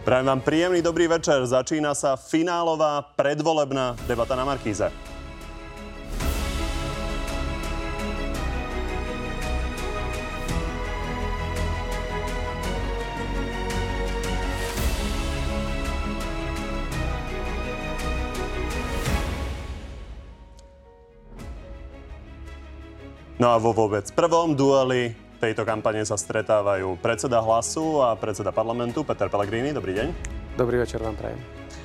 Prajem vám príjemný dobrý večer. Začína sa finálová predvolebná debata na Markíze. No a vo vôbec prvom dueli tejto kampane sa stretávajú predseda Hlasu a predseda parlamentu Peter Pellegrini. Dobrý deň. Dobrý večer vám prajem.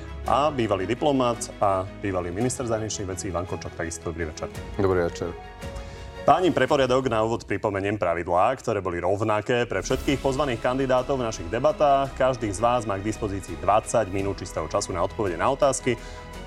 A bývalý diplomat a bývalý minister zahraničných vecí Ivan Korčok. Takisto dobrý večer. Dobrý večer. Páni, pre poriadok na úvod pripomeniem pravidlá, ktoré boli rovnaké pre všetkých pozvaných kandidátov v našich debatách. Každý z vás má k dispozícii 20 minút čistého času na odpovede na otázky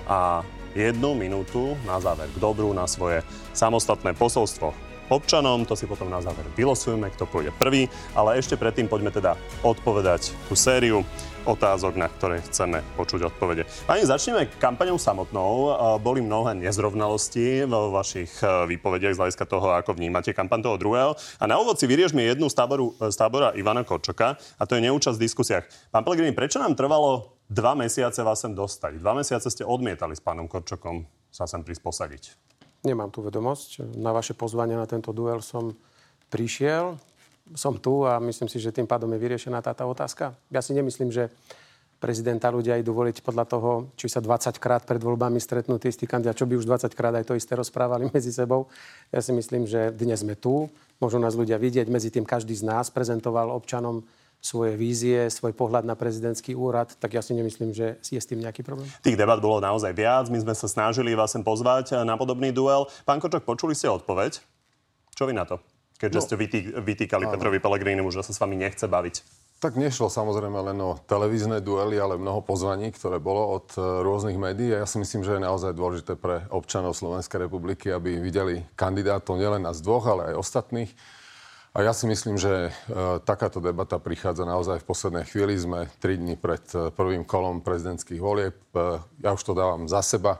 a 1 minútu na záver k dobru na svoje samostatné posolstvo občanom. To si potom na záver vylosujeme, kto pôjde prvý. Ale ešte predtým poďme teda odpovedať tú sériu otázok, na ktoré chceme počuť odpovede. Pani, začneme kampaňou samotnou. Boli mnohé nezrovnalosti vo vašich výpovediach z hľadiska toho, ako vnímate kampaň toho druhého. A na úvod si vyriešme jednu z tábora Ivana Korčoka, a to je neúčasť v diskusiách. Pán Pellegrini, prečo nám trvalo 2 mesiace vás sem dostať? 2 mesiace ste odmietali s pánom Korčokom sa sem prísť posadiť. Nemám tú vedomosť. Na vaše pozvanie na tento duel som prišiel. Som tu a myslím si, že tým pádom je vyriešená táto otázka. Ja si nemyslím, že prezidenta ľudia idú voliť podľa toho, či sa 20 krát pred voľbami stretnú tí istí kandidáti, čo by už 20 krát aj to isté rozprávali medzi sebou. Ja si myslím, že dnes sme tu, môžu nás ľudia vidieť, medzi tým každý z nás prezentoval občanom svoje vízie, svoj pohľad na prezidentský úrad, tak ja si nemyslím, že je s tým nejaký problém. Tých debat bolo naozaj viac. My sme sa snažili vás sem pozvať na podobný duel. Pán Korčok, počuli ste odpoveď? Čo vy na to? Keďže ste vytýkali Petrovi Pellegrinimu, že sa s vami nechce baviť. Tak nešlo samozrejme len o televízne duely, ale mnoho pozvaní, ktoré bolo od rôznych médií. A ja si myslím, že je naozaj dôležité pre občanov Slovenskej republiky, aby videli kandidátov nielen nás dvoch, ale aj ostatných. A ja si myslím, že takáto debata prichádza naozaj v poslednej chvíli. Sme 3 dni pred prvým kolom prezidentských volieb. Ja už to dávam za seba,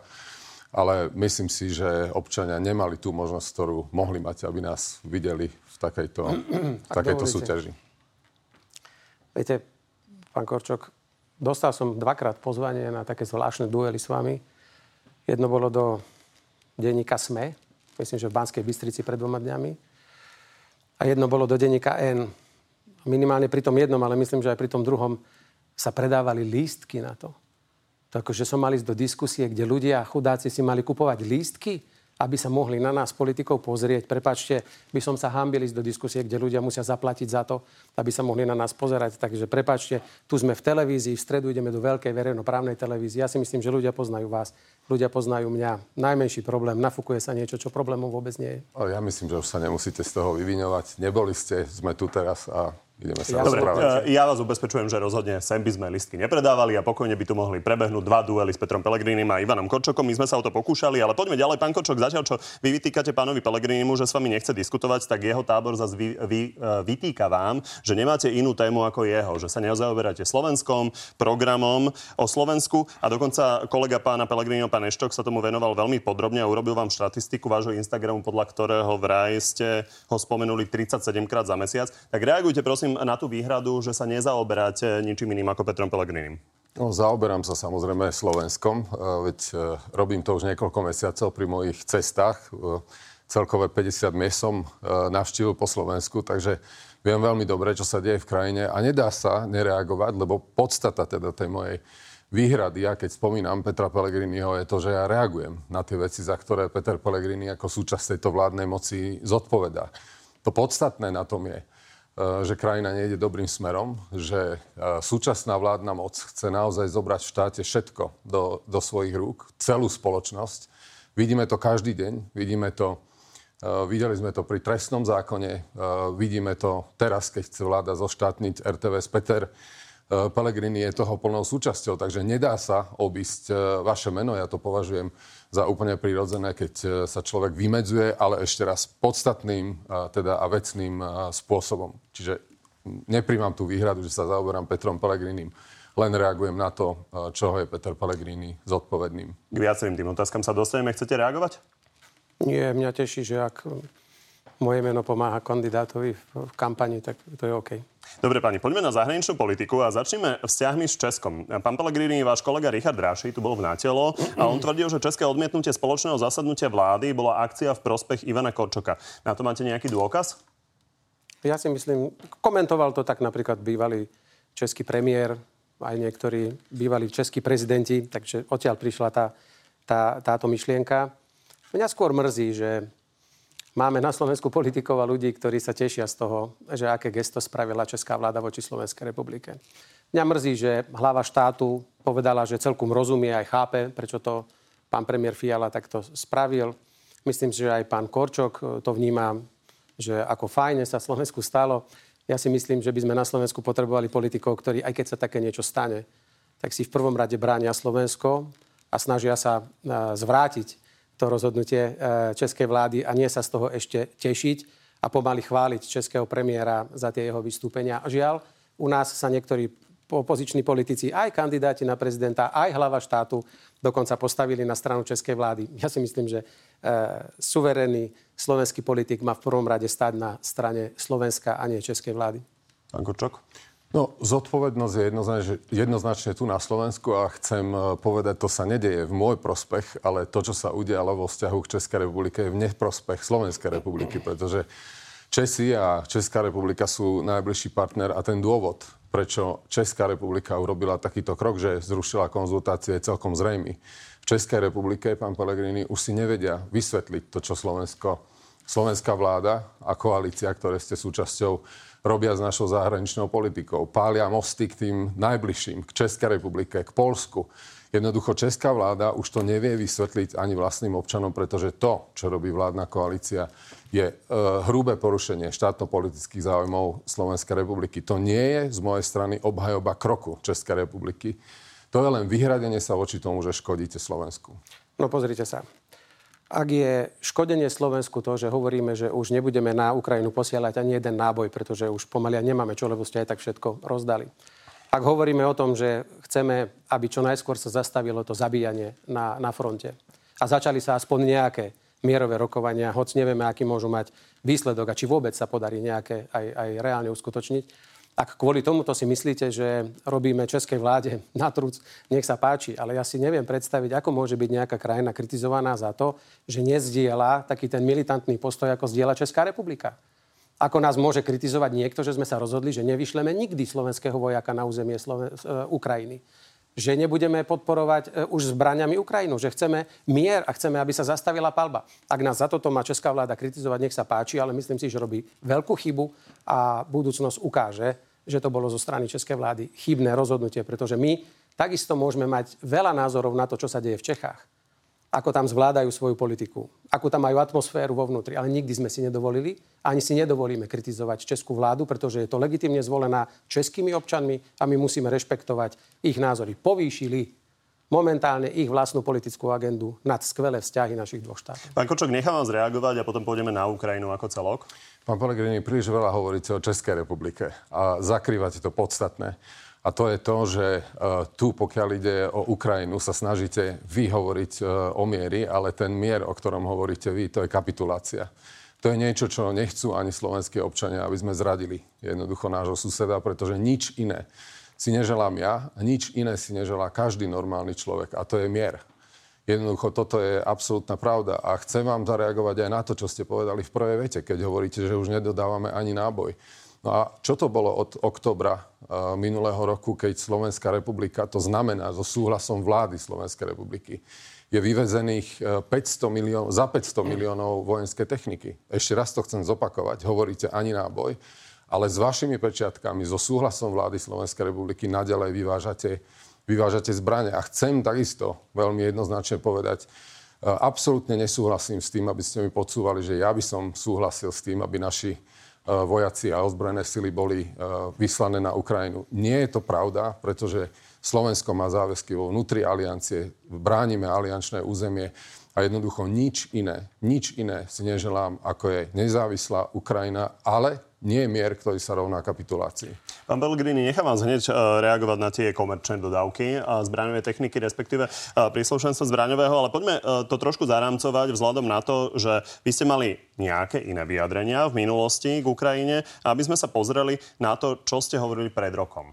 ale myslím si, že občania nemali tú možnosť, ktorú mohli mať, aby nás videli v takejto súťaži. Viete, pán Korčok, dostal som 2-krát pozvanie na také zvláštne duely s vami. Jedno bolo do denníka SME, myslím, že v Banskej Bystrici pred 2 dňami. A jedno bolo do denníka N. Minimálne pri tom jednom, ale myslím, že aj pri tom druhom sa predávali lístky na to. Takže som mal ísť do diskusie, kde ľudia, chudáci si mali kupovať lístky, aby sa mohli na nás, politikov, pozrieť. Prepáčte, by som sa hanbil ísť do diskusie, kde ľudia musia zaplatiť za to, aby sa mohli na nás pozerať. Takže prepáčte, tu sme v televízii, v stredu ideme do veľkej verejnoprávnej televízie. Ja si myslím, že ľudia poznajú vás, ľudia poznajú mňa. Najmenší problém, nafúkuje sa niečo, čo problémom vôbec nie je. Ja myslím, že už sa nemusíte z toho vyviňovať. Neboli ste, sme tu teraz a ideme sa Dobre, rozprávať. ja vás ubezpečujem, že rozhodne sem by sme listky nepredávali a pokojne by tu mohli prebehnúť 2 duely s Petrom Pellegrinim a Ivanom Korčokom. My sme sa o to pokúšali, ale poďme ďalej. Pán Korčok, zatiaľ čo vy vytýkate pánovi Pellegrinimu, že s vami nechce diskutovať, tak jeho tábor zase vytýka vám, že nemáte inú tému ako jeho, že sa nezaoberáte Slovenskom, programom o Slovensku a dokonca kolega pána Pellegriniho, pán Eštok, sa tomu venoval veľmi podrobne a urobil vám štatistiku vášho Instagramu, podľa ktorého vraj ste ho spomenuli 37 krát za mesiac. Tak reagujte prosím na tú výhradu, že sa nezaoberáte ničím iným ako Petrom Pellegrinim. No, zaoberám sa samozrejme Slovenskom, veď robím to už niekoľko mesiacov pri mojich cestách. Celkové 50 miest som navštívil po Slovensku, takže viem veľmi dobre, čo sa deje v krajine a nedá sa nereagovať, lebo podstata teda tej mojej výhrady, ja keď spomínam Petra Pellegriniho, je to, že ja reagujem na tie veci, za ktoré Peter Pellegrini ako súčasť tejto vládnej moci zodpovedá. To podstatné na tom je, že krajina nejde dobrým smerom, že súčasná vládna moc chce naozaj zobrať v štáte všetko do svojich rúk, celú spoločnosť. Vidíme to každý deň, videli sme to pri trestnom zákone, vidíme to teraz, keď chce vláda zoštátniť RTVS. Peter Pellegrini je toho plnou súčasťou, takže nedá sa obísť vaše meno. Ja to považujem za úplne prirodzené, keď sa človek vymedzuje, ale ešte raz podstatným a vecným spôsobom. Čiže nepríjmam tú výhradu, že sa zaoberám Petrom Pellegrinim. Len reagujem na to, čoho je Peter Pellegrini zodpovedným. K viacerým tým otázkam sa dostaneme. Chcete reagovať? Nie, mňa teší, že ak moje meno pomáha kandidátovi v kampani, tak to je OK. Dobre, pani, poďme na zahraničnú politiku a začneme vzťahmi s Českom. Pán Pellegrini, váš kolega Richard Ráši tu bol v Natelo a on tvrdil, že české odmietnutie spoločného zasadnutia vlády bola akcia v prospech Ivana Korčoka. Na to máte nejaký dôkaz? Ja si myslím, komentoval to tak napríklad bývalý český premiér, aj niektorí bývalí českí prezidenti, takže odtiaľ prišla táto myšlienka. Mňa skôr mrzí, že máme na Slovensku politikov a ľudí, ktorí sa tešia z toho, že aké gesto spravila česká vláda voči Slovenskej republike. Mňa mrzí, že hlava štátu povedala, že celkom rozumie aj chápe, prečo to pán premiér Fiala takto spravil. Myslím si, že aj pán Korčok to vníma, že ako fajne sa Slovensku stalo. Ja si myslím, že by sme na Slovensku potrebovali politikov, ktorí, aj keď sa také niečo stane, tak si v prvom rade bránia Slovensko a snažia sa zvrátiť to rozhodnutie českej vlády a nie sa z toho ešte tešiť a pomaly chváliť českého premiéra za tie jeho vystúpenia. Žiaľ, u nás sa niektorí opoziční politici, aj kandidáti na prezidenta, aj hlava štátu dokonca postavili na stranu českej vlády. Ja si myslím, že suverénny slovenský politik má v prvom rade stať na strane Slovenska a nie českej vlády. Pán Korčok? No, zodpovednosť je jednoznačne tu na Slovensku a chcem povedať, to sa nedeje v môj prospech, ale to, čo sa udialo vo vzťahu k Českej republike, je v neprospech Slovenskej republiky, pretože Česi a Česká republika sú najbližší partner a ten dôvod, prečo Česká republika urobila takýto krok, že zrušila konzultácie, je celkom zrejmý. V Českej republike, pán Pellegrini, už si nevedia vysvetliť to, čo slovenská vláda a koalícia, ktoré ste súčasťou, robia s našou zahraničnou politikou. Pália mosty k tým najbližším, k Českej republike, k Poľsku. Jednoducho česká vláda už to nevie vysvetliť ani vlastným občanom, pretože to, čo robí vládna koalícia, je hrubé porušenie štátno-politických záujmov Slovenskej republiky. To nie je z mojej strany obhajoba kroku Českej republiky. To je len vyhradenie sa voči tomu, že škodíte Slovensku. No pozrite sa. Ak je škodenie Slovensku to, že hovoríme, že už nebudeme na Ukrajinu posielať ani jeden náboj, pretože už pomaly nemáme čo, lebo ste aj tak všetko rozdali. Ak hovoríme o tom, že chceme, aby čo najskôr sa zastavilo to zabíjanie na fronte a začali sa aspoň nejaké mierové rokovania, hoc nevieme, aký môžu mať výsledok a či vôbec sa podarí nejaké aj reálne uskutočniť. Ak kvôli tomuto si myslíte, že robíme českej vláde na truc, nech sa páči. Ale ja si neviem predstaviť, ako môže byť nejaká krajina kritizovaná za to, že nezdieľa taký ten militantný postoj, ako zdieľa Česká republika. Ako nás môže kritizovať niekto, že sme sa rozhodli, že nevyšleme nikdy slovenského vojaka na územie Ukrajiny. Že nebudeme podporovať už zbraňami Ukrajinu. Že chceme mier a chceme, aby sa zastavila paľba. Ak nás za toto má česká vláda kritizovať, nech sa páči, ale myslím si, že robí veľkú chybu a budúcnosť ukáže, že to bolo zo strany českej vlády chybné rozhodnutie, pretože my takisto môžeme mať veľa názorov na to, čo sa deje v Čechách. Ako tam zvládajú svoju politiku, akú tam majú atmosféru vo vnútri. Ale nikdy sme si nedovolili, ani si nedovolíme kritizovať českú vládu, pretože je to legitímne zvolená českými občanmi a my musíme rešpektovať ich názory. Povýšili momentálne ich vlastnú politickú agendu nad skvelé vzťahy našich dvoch štátov. Pán Korčok, nechám vás reagovať a potom pôjdeme na Ukrajinu ako celok. Pán Pellegrini, príliš veľa hovoríte o Českej republike a zakrývate to podstatné. A to je to, že tu, pokiaľ ide o Ukrajinu, sa snažíte vy hovoriť o miery, ale ten mier, o ktorom hovoríte vy, to je kapitulácia. To je niečo, čo nechcú ani slovenskí občania, aby sme zradili jednoducho nášho suseda, pretože nič iné si neželám ja a nič iné si neželá každý normálny človek. A to je mier. Jednoducho, toto je absolútna pravda. A chcem vám zareagovať aj na to, čo ste povedali v prvej vete, keď hovoríte, že už nedodávame ani náboj. No a čo to bolo od októbra minulého roku, keď Slovenská republika, to znamená so súhlasom vlády Slovenskej republiky, je vyvezených 500 miliónov vojenskej techniky. Ešte raz to chcem zopakovať. Hovoríte ani náboj, ale s vašimi pečiatkami, so súhlasom vlády Slovenskej republiky naďalej vyvážate zbrane. A chcem takisto veľmi jednoznačne povedať, absolútne nesúhlasím s tým, aby ste mi podsúvali, že ja by som súhlasil s tým, aby naši vojaci a ozbrojené sily boli vyslané na Ukrajinu. Nie je to pravda, pretože Slovensko má záväzky vo vnútri aliancie, bránime aliančné územie a jednoducho nič iné si neželám, ako je nezávislá Ukrajina, ale nie je mier, ktorý sa rovná kapitulácii. Pán Pellegrini, nechám vás hneď reagovať na tie komerčné dodávky zbraňovej techniky, respektíve príslušenstva zbraňového, ale poďme to trošku zarámcovať vzhľadom na to, že vy ste mali nejaké iné vyjadrenia v minulosti k Ukrajine, aby sme sa pozreli na to, čo ste hovorili pred rokom.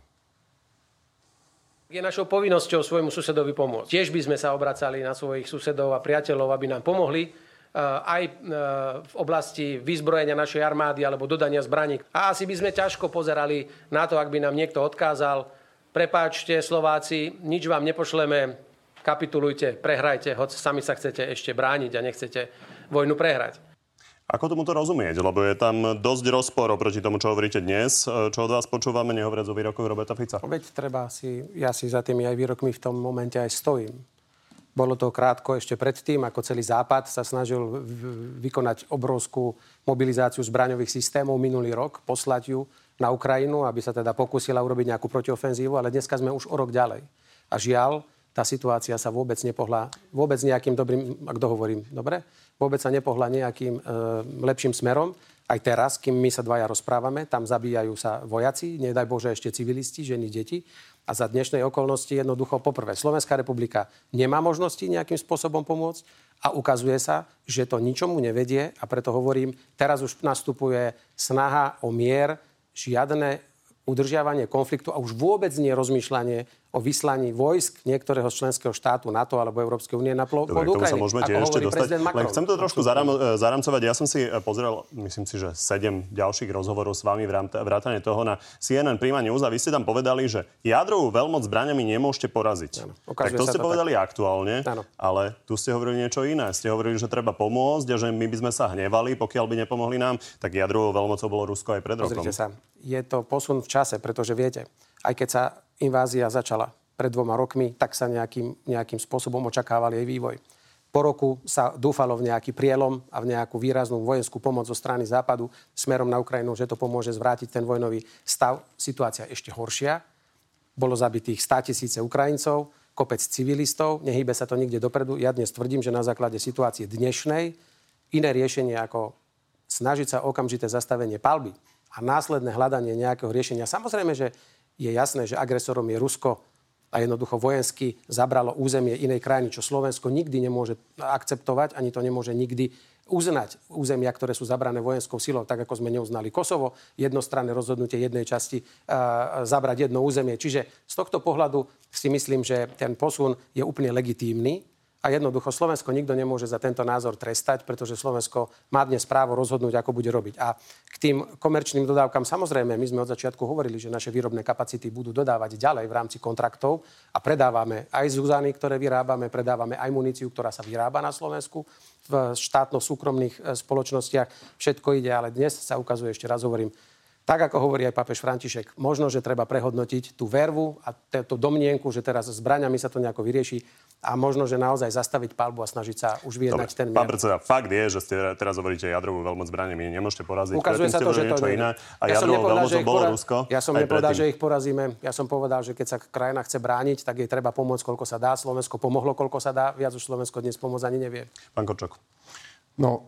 Je našou povinnosťou svojmu susedovi pomôcť. Tiež by sme sa obracali na svojich susedov a priateľov, aby nám pomohli aj v oblasti vyzbrojenia našej armády alebo dodania zbraní. A asi by sme ťažko pozerali na to, ak by nám niekto odkázal: prepáčte Slováci, nič vám nepošleme, kapitulujte, prehrajte, hoď sami sa chcete ešte brániť a nechcete vojnu prehrať. Ako tomuto rozumieť? Lebo je tam dosť rozpor oproti tomu, čo hovoríte dnes, čo od vás počúvame, nehovoriac o výrokoch Roberta Fica. Veď ja si za tými aj výrokmi v tom momente aj stojím. Bolo to krátko ešte predtým, ako celý Západ sa snažil vykonať obrovskú mobilizáciu zbraňových systémov minulý rok, poslať ju na Ukrajinu, aby sa teda pokúsila urobiť nejakú protiofenzívu, ale dneska sme už o rok ďalej. A žiaľ, tá situácia sa vôbec nepohla, vôbec nejakým dobrým, ak dohovorím, dobre? Vôbec sa nepohla nejakým lepším smerom. Aj teraz, kým my sa dvaja rozprávame, tam zabíjajú sa vojaci, nedaj Bože ešte civilisti, ženy, deti. A za dnešnej okolnosti jednoducho poprvé Slovenská republika nemá možnosti nejakým spôsobom pomôcť a ukazuje sa, že to ničomu nevedie a preto hovorím, teraz už nastupuje snaha o mier, žiadne udržiavanie konfliktu a už vôbec nie rozmýšľanie o vyslaní vojsk niektorého z členského štátu NATO alebo Európskej únie na pôdu Ukrajiny. Dobre, sa môžeme tiež ešte dostať. Len chcem to trošku zaramcovať. Ja som si pozrel, myslím si, že 7 ďalších rozhovorov s vami vrátane toho na CNN Prima News a vy ste tam povedali, že jadrovú veľmoc zbraňami nemôžete poraziť. Áno, tak to ste povedali aktuálne, ale tu ste hovorili niečo iné. Ste hovorili, že treba pomôcť a že my by sme sa hnevali, pokiaľ by nepomohli nám. Tak jadrovou veľmocou bolo Rusko aj pred rokom. Pozrite sa, je to posun v čase, pretože viete, aj keď sa invázia začala pred 2 rokmi, tak sa nejakým spôsobom očakávali jej vývoj. Po roku sa dúfalo v nejaký prielom a v nejakú výraznú vojenskú pomoc zo strany Západu smerom na Ukrajinu, že to pomôže zvrátiť ten vojnový stav. Situácia ešte horšia. Bolo zabitých 100 000 Ukrajincov, kopec civilistov, nehýbe sa to nikde dopredu. Ja dnes tvrdím, že na základe situácie dnešnej iné riešenie ako snažiť sa okamžité zastavenie palby a následné hľadanie nejakého riešenia. Samozrejme, že je jasné, že agresorom je Rusko a jednoducho vojensky zabralo územie inej krajiny, čo Slovensko nikdy nemôže akceptovať, ani to nemôže nikdy uznať územia, ktoré sú zabrané vojenskou silou, tak ako sme neuznali Kosovo, jednostranné rozhodnutie jednej časti zabrať jedno územie. Čiže z tohto pohľadu si myslím, že ten posun je úplne legitímny. A jednoducho Slovensko nikto nemôže za tento názor trestať, pretože Slovensko má dnes právo rozhodnúť, ako bude robiť. A k tým komerčným dodávkam, samozrejme, my sme od začiatku hovorili, že naše výrobné kapacity budú dodávať ďalej v rámci kontraktov a predávame aj zúzany, ktoré vyrábame, predávame aj muníciu, ktorá sa vyrába na Slovensku v štátno-súkromných spoločnostiach. Všetko ide, ale dnes sa ukazuje, ešte raz hovorím, tak ako hovorí aj pápež František, možno, že treba prehodnotiť tú vervu a tú domnienku, že teraz s zbraňami sa to nejako vyrieši a možno, že naozaj zastaviť palbu a snažiť sa už vyjednať ten mier. Pán predseda, fakt je, že ste teraz hovoríte jadrovú veľmoc zbraňami, nemôžete poraziť. Ukazuje sa to, že to iné. A jadrovou veľmocou bolo Rusko. Ja som nepovedal, že ich porazíme. Ja som povedal, že keď sa krajina chce brániť, tak jej treba pomôcť, koľko sa dá. Slovensko pomohlo, koľko sa dá. Viac už Slovensko dnes pomôcť ani nevie. Pán Korčok. No,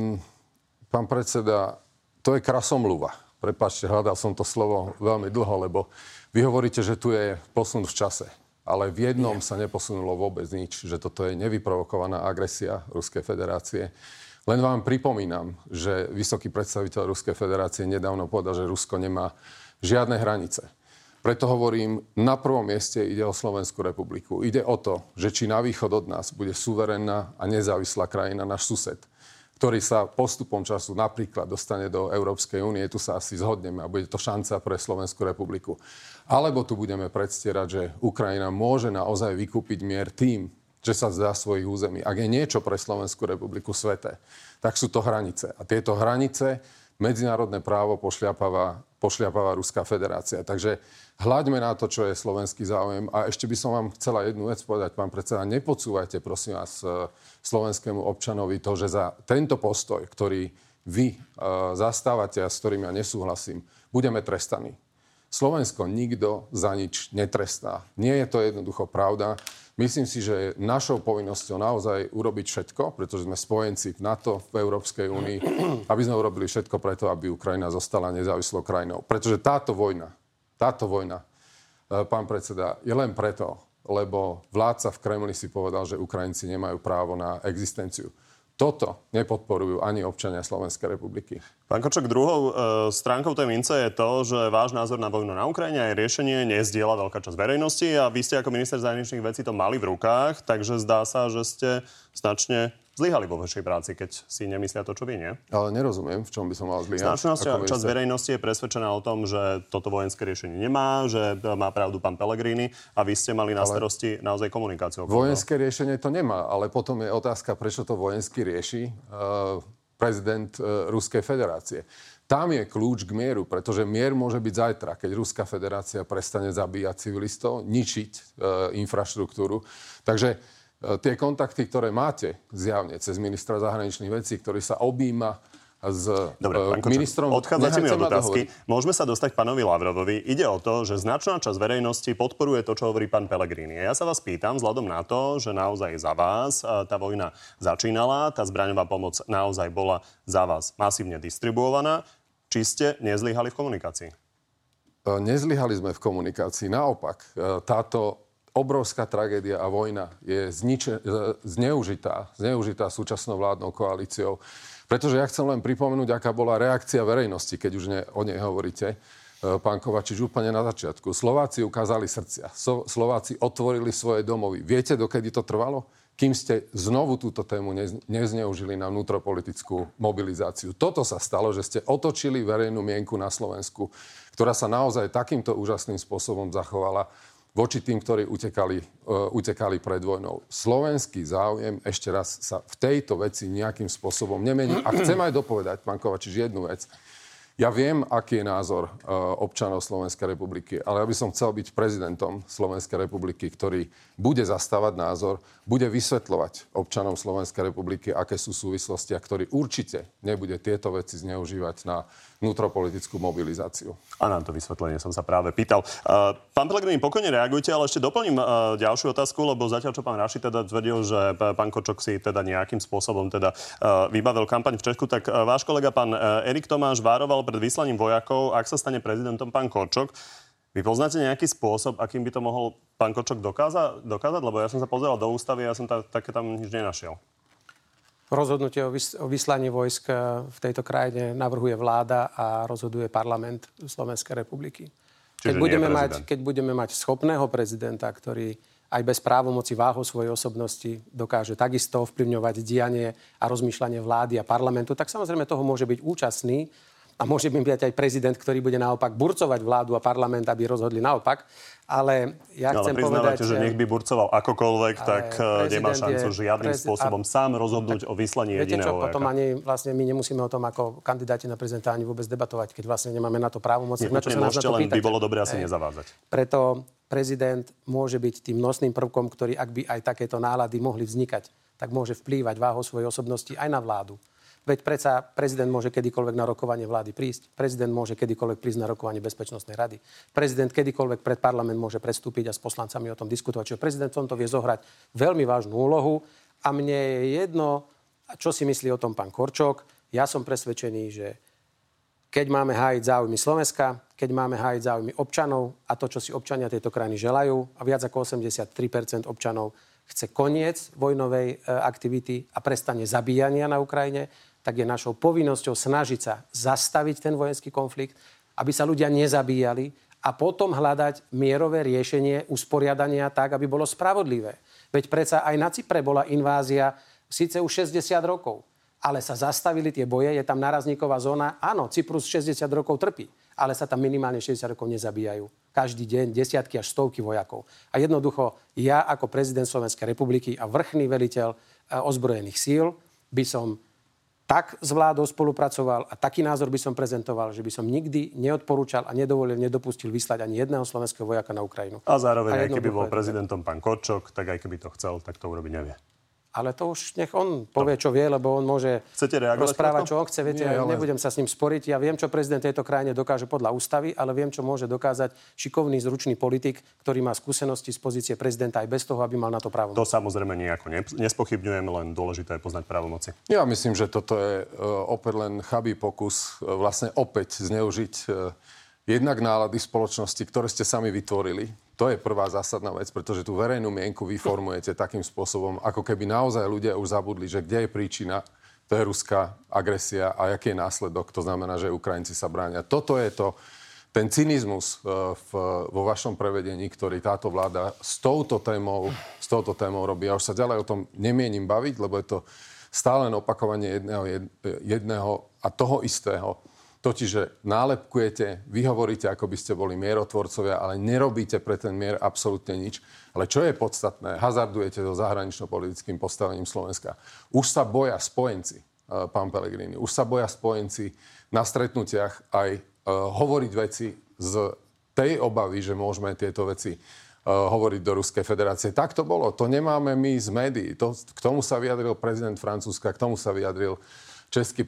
pán predseda, to je krasomluva. Prepáčte, hľadal som to slovo veľmi dlho, lebo vy hovoríte, že tu je posun v čase. Ale v jednom sa neposunulo vôbec nič, že toto je nevyprovokovaná agresia Ruskej federácie. Len vám pripomínam, že vysoký predstaviteľ Ruskej federácie nedávno povedal, že Rusko nemá žiadne hranice. Preto hovorím, na prvom mieste ide o Slovenskú republiku. Ide o to, že či na východ od nás bude suverénna a nezávislá krajina, náš sused, ktorý sa postupom času napríklad dostane do Európskej únie, tu sa asi zhodneme a bude to šanca pre Slovenskú republiku. Alebo tu budeme predstierať, že Ukrajina môže naozaj vykúpiť mier tým, že sa vzdá svojich území. Ak je niečo pre Slovenskú republiku sveté, tak sú to hranice. A tieto hranice medzinárodné právo pošliapáva Ruská federácia. Takže hľaďme na to, čo je slovenský záujem. A ešte by som vám chcela jednu vec povedať, pán predseda. Nepodsúvajte, prosím vás, slovenskému občanovi to, že za tento postoj, ktorý vy zastávate a s ktorým ja nesúhlasím, budeme trestaní. Slovensko nikto za nič netrestá. Nie je to jednoducho pravda. Myslím si, že je našou povinnosťou naozaj urobiť všetko, pretože sme spojenci v NATO, v Európskej únii, aby sme urobili všetko preto, aby Ukrajina zostala nezávislou krajinou. Pretože táto vojna, pán predseda, je len preto, lebo vládca v Kremli si povedal, že Ukrajinci nemajú právo na existenciu. Toto nepodporujú ani občania Slovenskej republiky. Pán Korčok, druhou stránkou tej mince je to, že váš názor na vojnu na Ukrajine aj riešenie nezdieľa veľká časť verejnosti a vy ste ako minister zahraničných vecí to mali v rukách, takže zdá sa, že ste značne zlyhali vo vašej práci, keď si nemyslia to, čo vy, nie? Ale nerozumiem, v čom by som mal zlyhať. Značná časť verejnosti je presvedčená o tom, že toto vojenské riešenie nemá, že má pravdu pán Pellegrini a vy ste mali na starosti naozaj komunikáciu. Vojenské riešenie to nemá, ale potom je otázka, prečo to vojensky rieši prezident Ruskej federácie. Tam je kľúč k mieru, pretože mier môže byť zajtra, keď Ruská federácia prestane zabíjať civilistov, ničiť infraštruktúru. Takže tie kontakty, ktoré máte zjavne cez ministra zahraničných vecí, ktorý sa objíma s ministrom... Odchádzate mi od otázky. Môžeme sa dostať k pánovi Lavrovovi. Ide o to, že značná časť verejnosti podporuje to, čo hovorí pán Pellegrini. Ja sa vás pýtam, vzhľadom na to, že naozaj za vás tá vojna začínala, tá zbraňová pomoc naozaj bola za vás masívne distribuovaná, či ste nezlyhali v komunikácii? Nezlyhali sme v komunikácii. Naopak, táto obrovská tragédia a vojna je zneužitá súčasnou vládnou koalíciou. Pretože ja chcem len pripomenúť, aká bola reakcia verejnosti, keď už o nej hovoríte, pán Kovačič, úplne na začiatku. Slováci ukázali srdcia. Slováci otvorili svoje domovy. Viete, dokedy to trvalo? Kým ste znovu túto tému nezneužili na vnútropolitickú mobilizáciu. Toto sa stalo, že ste otočili verejnú mienku na Slovensku, ktorá sa naozaj takýmto úžasným spôsobom zachovala voči tým, ktorí utekali pred vojnou. Slovenský záujem ešte raz sa v tejto veci nejakým spôsobom nemení. A chcem aj dopovedať, pán Kovačič, jednu vec. Ja viem, aký je názor občanov Slovenskej republiky, ale ja by som chcel byť prezidentom Slovenskej republiky, ktorý bude zastávať názor, bude vysvetľovať občanom Slovenskej republiky, aké sú súvislosti a ktorý určite nebude tieto veci zneužívať na vnútropolitickú mobilizáciu. A na to vysvetlenie som sa práve pýtal. Pán Pellegrini, pokojne reagujte, ale ešte doplním ďalšiu otázku, lebo zatiaľ, čo pán Raši teda tvrdil, že pán Korčok si teda nejakým spôsobom teda vybavil kampaň v Česku, tak váš kolega pán Erik Tomáš varoval pred vyslaním vojakov, ak sa stane prezidentom pán Korčok. Vy poznáte nejaký spôsob, akým by to mohol pán Korčok dokázať? Lebo ja som sa pozeral do ústavy a ja som také tam nič nenašiel. Rozhodnutie o vyslaní vojsk v tejto krajine navrhuje vláda a rozhoduje parlament Slovenskej republiky. Keď budeme mať schopného prezidenta, ktorý aj bez právomoci váhou svojej osobnosti dokáže takisto ovplyvňovať dianie a rozmýšľanie vlády a parlamentu, tak samozrejme toho môže byť účastný. A môže byť aj prezident, ktorý bude naopak burcovať vládu a parlament, aby rozhodli naopak. Ale ja chcem povedať... že nech by burcoval akokoľvek, tak nemá šancu žiadnym spôsobom sám rozhodnúť o vyslaní jediného vojaka. Potom ani vlastne my nemusíme o tom ako kandidáti na prezidenta ani vôbec debatovať, keď vlastne nemáme na to právomoc. Na čo sa nás na to pýtate? By bolo dobré asi nezavádzať. Preto prezident môže byť tým nosným prvkom, ktorý, ak by aj takéto nálady mohli vznikať, tak môže vplývať váhou svojej osobnosti aj na vládu. Veď predsa prezident môže kedykoľvek na rokovanie vlády prísť. Prezident môže kedykoľvek prísť na rokovanie Bezpečnostnej rady. Prezident kedykoľvek pred parlament môže prestúpiť a s poslancami o tom diskutovať. Čiže prezident v tomto vie zohrať veľmi vážnu úlohu. A mne je jedno, čo si myslí o tom pán Korčok. Ja som presvedčený, že keď máme hájiť záujmy Slovenska, keď máme hájiť záujmy občanov a to, čo si občania tejto krajiny želajú, a viac ako 83% občanov chce koniec vojnovej aktivity a prestane zabíjania na Ukrajine, tak je našou povinnosťou snažiť sa zastaviť ten vojenský konflikt, aby sa ľudia nezabíjali a potom hľadať mierové riešenie usporiadania tak, aby bolo spravodlivé. Veď predsa aj na Cypre bola invázia síce už 60 rokov, ale sa zastavili tie boje, je tam nárazníková zóna. Áno, Cyprus 60 rokov trpí, ale sa tam minimálne 60 rokov nezabíjajú. Každý deň desiatky až stovky vojakov. A jednoducho ja ako prezident Slovenskej republiky a vrchný veliteľ ozbrojených síl by som tak s vládou spolupracoval a taký názor by som prezentoval, že by som nikdy neodporúčal a nedopustil vyslať ani jedného slovenského vojaka na Ukrajinu. A zároveň, aj keby bol prezidentom pán Korčok, tak aj keby to chcel, tak to urobiť nevie. Ale to už nech on povie, čo vie, lebo on môže rozprávať, čo on chce. Viete, ja nebudem sa s ním sporiť. Ja viem, čo prezident tejto krajine dokáže podľa ústavy, ale viem, čo môže dokázať šikovný, zručný politik, ktorý má skúsenosti z pozície prezidenta aj bez toho, aby mal na to právo. To samozrejme nejako nespochybňujem, len dôležité je poznať právomoci. Ja myslím, že toto je opäť len chabý pokus vlastne opäť zneužiť jednak nálady spoločnosti, ktoré ste sami vytvorili. To je prvá zásadná vec, pretože tú verejnú mienku vy formujete takým spôsobom, ako keby naozaj ľudia už zabudli, že kde je príčina, to je ruská agresia a aký je následok, to znamená, že Ukrajinci sa bránia. Toto je to, ten cynizmus vo vašom prevedení, ktorý táto vláda s touto témou robí. Ja už sa ďalej o tom nemienim baviť, lebo je to stále opakovanie jedného a toho istého. Totiž, že nálepkujete, vy hovoríte, ako by ste boli mierotvorcovia, ale nerobíte pre ten mier absolútne nič. Ale čo je podstatné, hazardujete so zahranično-politickým postavením Slovenska. Už sa boja spojenci, pán Pellegrini, už sa boja spojenci na stretnutiach aj hovoriť veci z tej obavy, že môžeme tieto veci hovoriť do Ruskej federácie. Tak to bolo. To nemáme my z médií. K tomu sa vyjadril prezident Francúzska, k tomu sa vyjadril český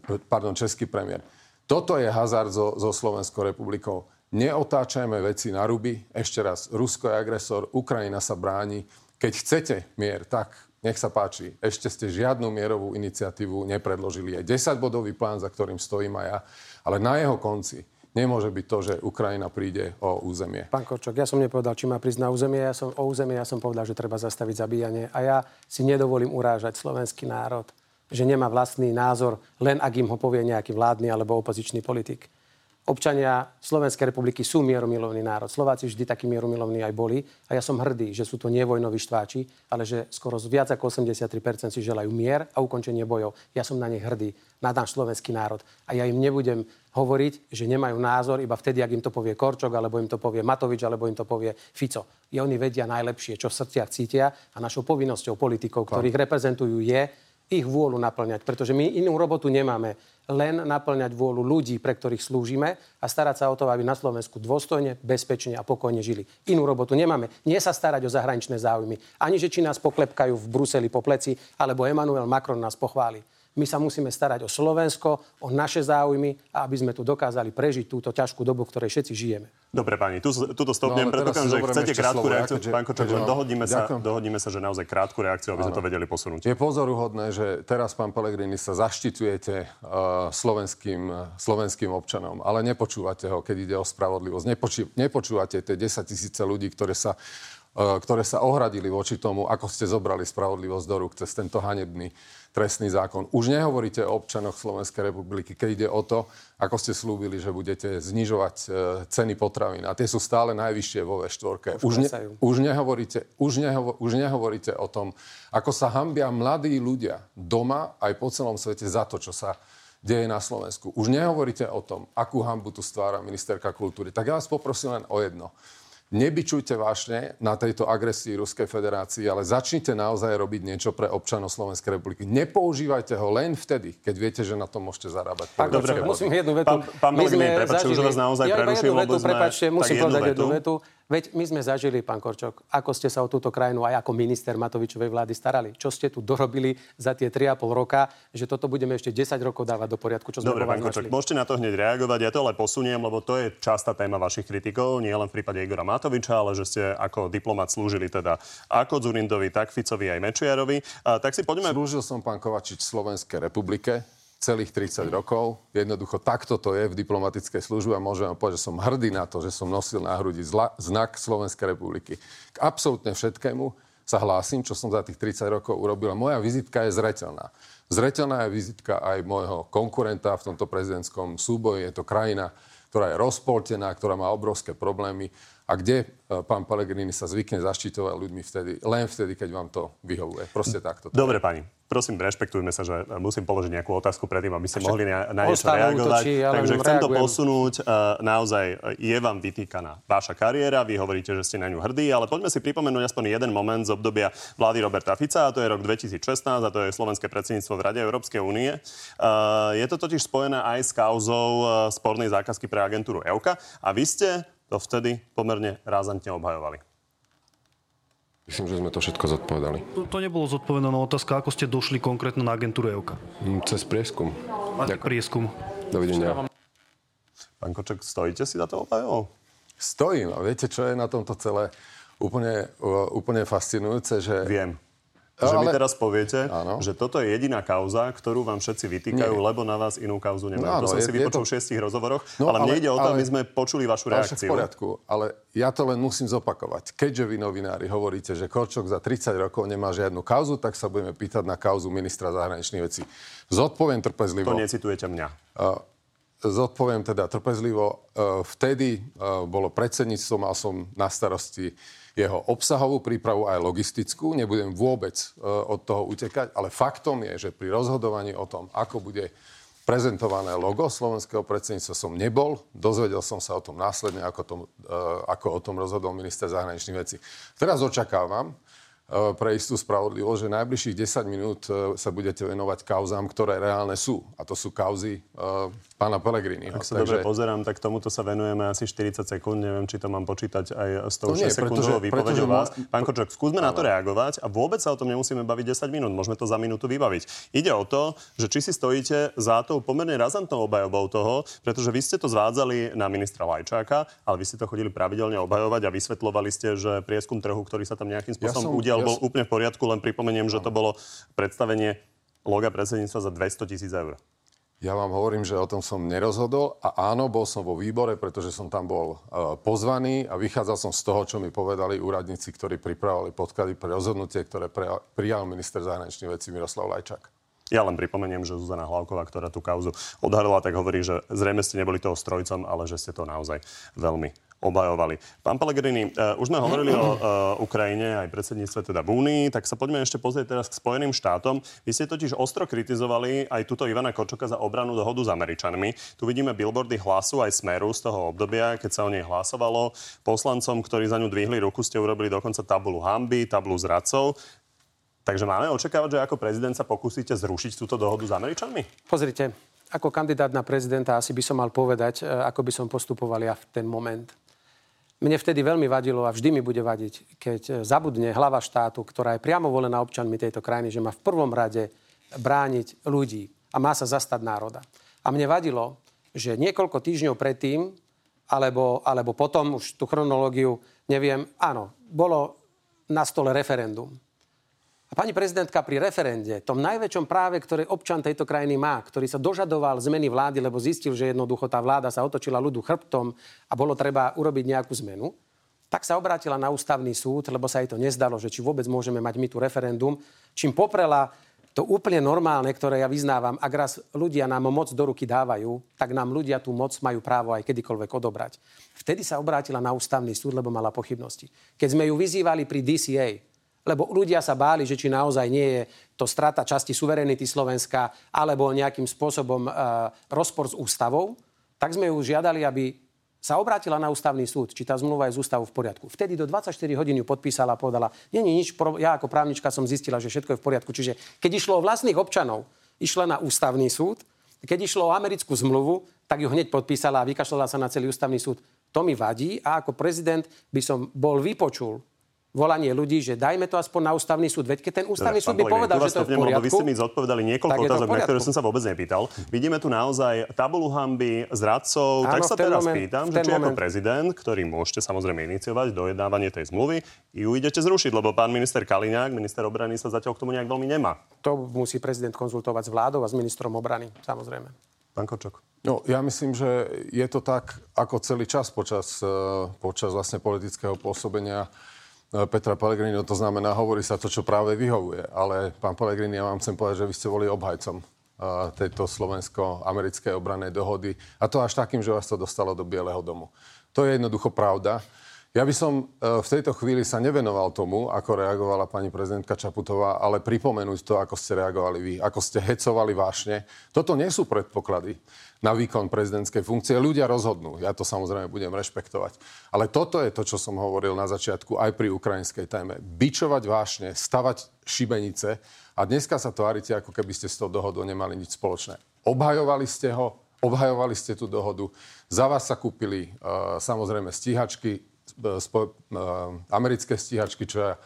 premiér. Toto je hazard so Slovenskou republikou. Neotáčajme veci na ruby. Ešte raz, Rusko je agresor, Ukrajina sa bráni. Keď chcete mier, tak nech sa páči. Ešte ste žiadnu mierovú iniciatívu nepredložili. Je 10-bodový plán, za ktorým stojím aj ja. Ale na jeho konci nemôže byť to, že Ukrajina príde o územie. Pán Korčok, ja som nepovedal, či má prísť na územie. Ja som povedal, že treba zastaviť zabíjanie. A ja si nedovolím urážať slovenský národ, že nemá vlastný názor, len ak im ho povie nejaký vládny alebo opozičný politik. Občania Slovenskej republiky sú mieromilovný národ. Slováci vždy takí mieromilovní aj boli. A ja som hrdý, že sú to nevojnoví štváči, ale že skoro viac ako 83% si želajú mier a ukončenie bojov. Ja som na nich hrdý, na náš slovenský národ. A ja im nebudem hovoriť, že nemajú názor iba vtedy, ak im to povie Korčok, alebo im to povie Matovič, alebo im to povie Fico. I oni vedia najlepšie, čo v srdciach cítia, a našou povinnosťou politikov, ktorých reprezentujú, je ich vôľu naplňať, pretože my inú robotu nemáme, len naplňať vôľu ľudí, pre ktorých slúžime, a starať sa o to, aby na Slovensku dôstojne, bezpečne a pokojne žili. Inú robotu nemáme. Nie sa starať o zahraničné záujmy. Ani že či nás poklepkajú v Bruseli po pleci, alebo Emmanuel Macron nás pochváli. My sa musíme starať o Slovensko, o naše záujmy, a aby sme tu dokázali prežiť túto ťažkú dobu, v ktorej všetci žijeme. Dobre, pani, tuto stopnem, predpokladám, že chcete krátku reakciu. Pán Korčok, len dohodníme sa, že naozaj krátku reakciu, aby sme to vedeli posunúť. Je pozoruhodné, že teraz, pán Pellegrini, sa zaštiťujete slovenským občanom, ale nepočúvate ho, keď ide o spravodlivosť. Nepočúvate tie 10 000 ľudí, ktoré sa ohradili voči tomu, ako ste zobrali spravodlivosť do rúk cez tento hanebný trestný zákon. Už nehovoríte o občanoch Slovenskej republiky, keď ide o to, ako ste slúbili, že budete znižovať ceny potravín. A tie sú stále najvyššie vo V4. Už nehovoríte o tom, ako sa hanbia mladí ľudia doma aj po celom svete za to, čo sa deje na Slovensku. Už nehovoríte o tom, akú hanbu tu stvára ministerka kultúry. Tak ja vás poprosím len o jedno. Nebičujte vášne na tejto agresii Ruskej federácii, ale začnite naozaj robiť niečo pre občanov Slovenskej republiky. Nepoužívajte ho len vtedy, keď viete, že na tom môžete zarábať. Dobre, musím jednu vetu. Pán Pellegrini, prepáčte, už vás naozaj preruším, lebo musím povedať jednu vetu. Veď my sme zažili, pán Korčok, ako ste sa o túto krajinu aj ako minister Matovičovej vlády starali. Čo ste tu dorobili za tie 3,5 roka, že toto budeme ešte 10 rokov dávať do poriadku, čo sme Dobre, pán Korčok, môžete na to hneď reagovať. Ja to ale posuniem, lebo to je častá téma vašich kritikov, nie len v prípade Igora Matoviča, ale že ste ako diplomat slúžili teda ako Dzurindovi, tak Ficovi aj Mečiarovi. Tak si poďme. Slúžil som, pán Kovačič, Slovenskej republike celých 30 rokov. Jednoducho takto to je v diplomatickej službe a môžem vám povedať, že som hrdý na to, že som nosil na hrudi znak Slovenskej republiky. K absolútne všetkému sa hlásim, čo som za tých 30 rokov urobil. Moja vizitka je zreteľná. Zreteľná je vizitka aj môjho konkurenta v tomto prezidentskom súboji. Je to krajina, ktorá je rozpoltená, ktorá má obrovské problémy a kde pán Pellegrini sa zvykne zaštiťovať ľuďmi len vtedy, keď vám to vyhovuje. Proste takto. Dobre, pani. Prosím, rešpektujme sa, že musím položiť nejakú otázku predtým, aby ste mohli na niečo reagovať. Takže chcem to posunúť. Naozaj je vám vytýkaná vaša kariéra, vy hovoríte, že ste na ňu hrdí, ale poďme si pripomenúť aspoň jeden moment z obdobia vlády Roberta Fica, a to je rok 2016, a to je slovenské predsedníctvo v Rade Európskej únie. Je to totiž spojené aj s kauzou spornej zákazky pre agentúru EUKA a vy ste to vtedy pomerne razantne obhajovali. Myslím, že sme to všetko zodpovedali. To nebolo zodpovedaná otázka, ako ste došli konkrétne na agentúru EUKA? Cez prieskum. Aký prieskum? Dovidenia. Pán Korčok, stojíte si za to obhajovou? Stojím. A viete, čo je na tomto celé úplne fascinujúce? Že... Viem. Že mi teraz poviete, áno, že toto je jediná kauza, ktorú vám všetci vytýkajú, lebo na vás inú kauzu nemajú. No, to som si vypočul v 6 rozhovoroch, ale mne ide o to, aby sme počuli vašu reakciu. V poriadku, ale ja to len musím zopakovať. Keďže vy novinári hovoríte, že Korčok za 30 rokov nemá žiadnu kauzu, tak sa budeme pýtať na kauzu ministra zahraničných vecí. Zodpoviem trpezlivo. To necitujete mňa. Zodpoviem teda trpezlivo. Vtedy bolo predsedníctvo, mal som na starosti jeho obsahovú prípravu aj logistickú. Nebudem vôbec od toho utekať, ale faktom je, že pri rozhodovaní o tom, ako bude prezentované logo slovenského predsedníctva, som nebol. Dozvedel som sa o tom následne, ako o tom rozhodol minister zahraničných vecí. Teraz očakávam pre istú spravodlivosť, že najbližších 10 minút sa budete venovať kauzám, ktoré reálne sú. A to sú kauzy pána Pellegriniho. Ak sa dobre pozerám, tak tomuto sa venujeme asi 40 sekúnd. Neviem, či to mám počítať aj s tou 6-sekundovou výpovedou vás. Pán Korčok, skúsme na to reagovať a vôbec sa o tom nemusíme baviť 10 minút. Môžeme to za minútu vybaviť. Ide o to, že či si stojíte za tou pomerne razantnou obhajobou toho, pretože vy ste to zvádzali na ministra Lajčáka, ale vy ste to chodili pravidelne obhajovať a vysvetľovali ste, že prieskum trhu, ktorý sa tam nejakým spôsobom udial, bol úplne v poriadku. Len pripomeniem, že to bolo predstavenie loga predsedníctva za 200 000 eur. Ja vám hovorím, že o tom som nerozhodol a áno, bol som vo výbore, pretože som tam bol pozvaný a vychádzal som z toho, čo mi povedali úradníci, ktorí pripravovali podklady pre rozhodnutie, ktoré prijal minister zahraničných vecí Miroslav Lajčák. Ja len pripomeniem, že Zuzana Hlavková, ktorá tú kauzu odhalila, tak hovorí, že zrejme ste neboli toho strojcom, ale že ste to naozaj veľmi obhajovali. Pán Pellegrini, už sme hovorili o Ukrajine, aj predsedníctve teda v Únii, tak sa poďme ešte pozrieť teraz k Spojeným štátom. Vy ste totiž ostro kritizovali aj túto Ivana Korčoka za obrannú dohodu s Američanmi. Tu vidíme billboardy Hlasu aj Smeru z toho obdobia, keď sa o nej hlasovalo. Poslancom, ktorí za ňu dvihli ruku, ste urobili dokonca tabulu hanby, tabulu zradcov. Takže máme očakávať, že ako prezident sa pokúsite zrušiť túto dohodu s Američanmi? Pozrite, ako kandidát na prezidenta asi by som mal povedať, ako by som postupoval ja v ten moment. Mne vtedy veľmi vadilo a vždy mi bude vadiť, keď zabudne hlava štátu, ktorá je priamo volená občanmi tejto krajiny, že má v prvom rade brániť ľudí a má sa zastať národa. A mne vadilo, že niekoľko týždňov predtým, alebo potom, už tú chronológiu neviem, áno, bolo na stole referendum. A pani prezidentka pri referende, tom najväčšom práve, ktoré občan tejto krajiny má, ktorý sa dožadoval zmeny vlády, lebo zistil, že jednoducho tá vláda sa otočila ľudu chrbtom a bolo treba urobiť nejakú zmenu, tak sa obrátila na ústavný súd, lebo sa jej to nezdalo, že či vôbec môžeme mať my tu referendum, čím poprela to úplne normálne, ktoré ja vyznávam, ak raz ľudia nám moc do ruky dávajú, tak nám ľudia tú moc majú právo aj kedykoľvek odobrať. Vtedy sa obrátila na ústavný súd, lebo mala pochybnosti. Keď sme ju vyzývali pri DCA, lebo ľudia sa báli, že či naozaj nie je to strata časti suverenity Slovenska alebo nejakým spôsobom rozpor s ústavou, tak sme ju žiadali, aby sa obrátila na ústavný súd, či tá zmluva je z ústavu v poriadku. Vtedy do 24 hodín ju podpísala a povedala, nie je nič, ja ako právnička som zistila, že všetko je v poriadku. Čiže keď išlo o vlastných občanov, išla na ústavný súd, keď išlo o americkú zmluvu, tak ju hneď podpísala a vykašľala sa na celý ústavný súd. To mi vadí a ako prezident by som bol vypočul volanie ľudí, že dajme to aspoň na ústavný súd. Veď keď ten ústavný súd by povedal, že to je v poriadku, vy ste mi zodpovedali niekoľko otázok, na ktoré som sa vôbec nepýtal. Vidíme tu naozaj tabulu hanby, zradcov. Tak sa teraz pýtam, že či ako prezident, ktorý môžete samozrejme iniciovať dojednávanie tej zmluvy, ju idete zrušiť, lebo pán minister Kaliňák, minister obrany, sa zatiaľ k tomu nejak veľmi nemá. To musí prezident konzultovať s vládou a s ministrom obrany, samozrejme. Pán Korčok. No, ja myslím, že je to tak, ako celý čas počas vlastne politického pôsobenia Petra Pellegriniho, to znamená, hovorí sa to, čo práve vyhovuje. Ale, pán Pellegrini, ja vám chcem povedať, že vy ste boli obhajcom tejto slovensko-americkej obrannej dohody. A to až takým, že vás to dostalo do Bieleho domu. To je jednoducho pravda. Ja by som v tejto chvíli sa nevenoval tomu, ako reagovala pani prezidentka Čaputová, ale pripomenúť to, ako ste reagovali vy, ako ste hecovali vášne. Toto nie sú predpoklady na výkon prezidentskej funkcie. Ľudia rozhodnú. Ja to samozrejme budem rešpektovať. Ale toto je to, čo som hovoril na začiatku aj pri ukrajinskej téme. Bičovať vášne, stavať šibenice a dneska sa tvárite, ako keby ste s tou dohodou nemali nič spoločné. Obhajovali ste ho, obhajovali ste tú dohodu. Za vás sa kúpili samozrejme stíhačky, americké stíhačky, čo ja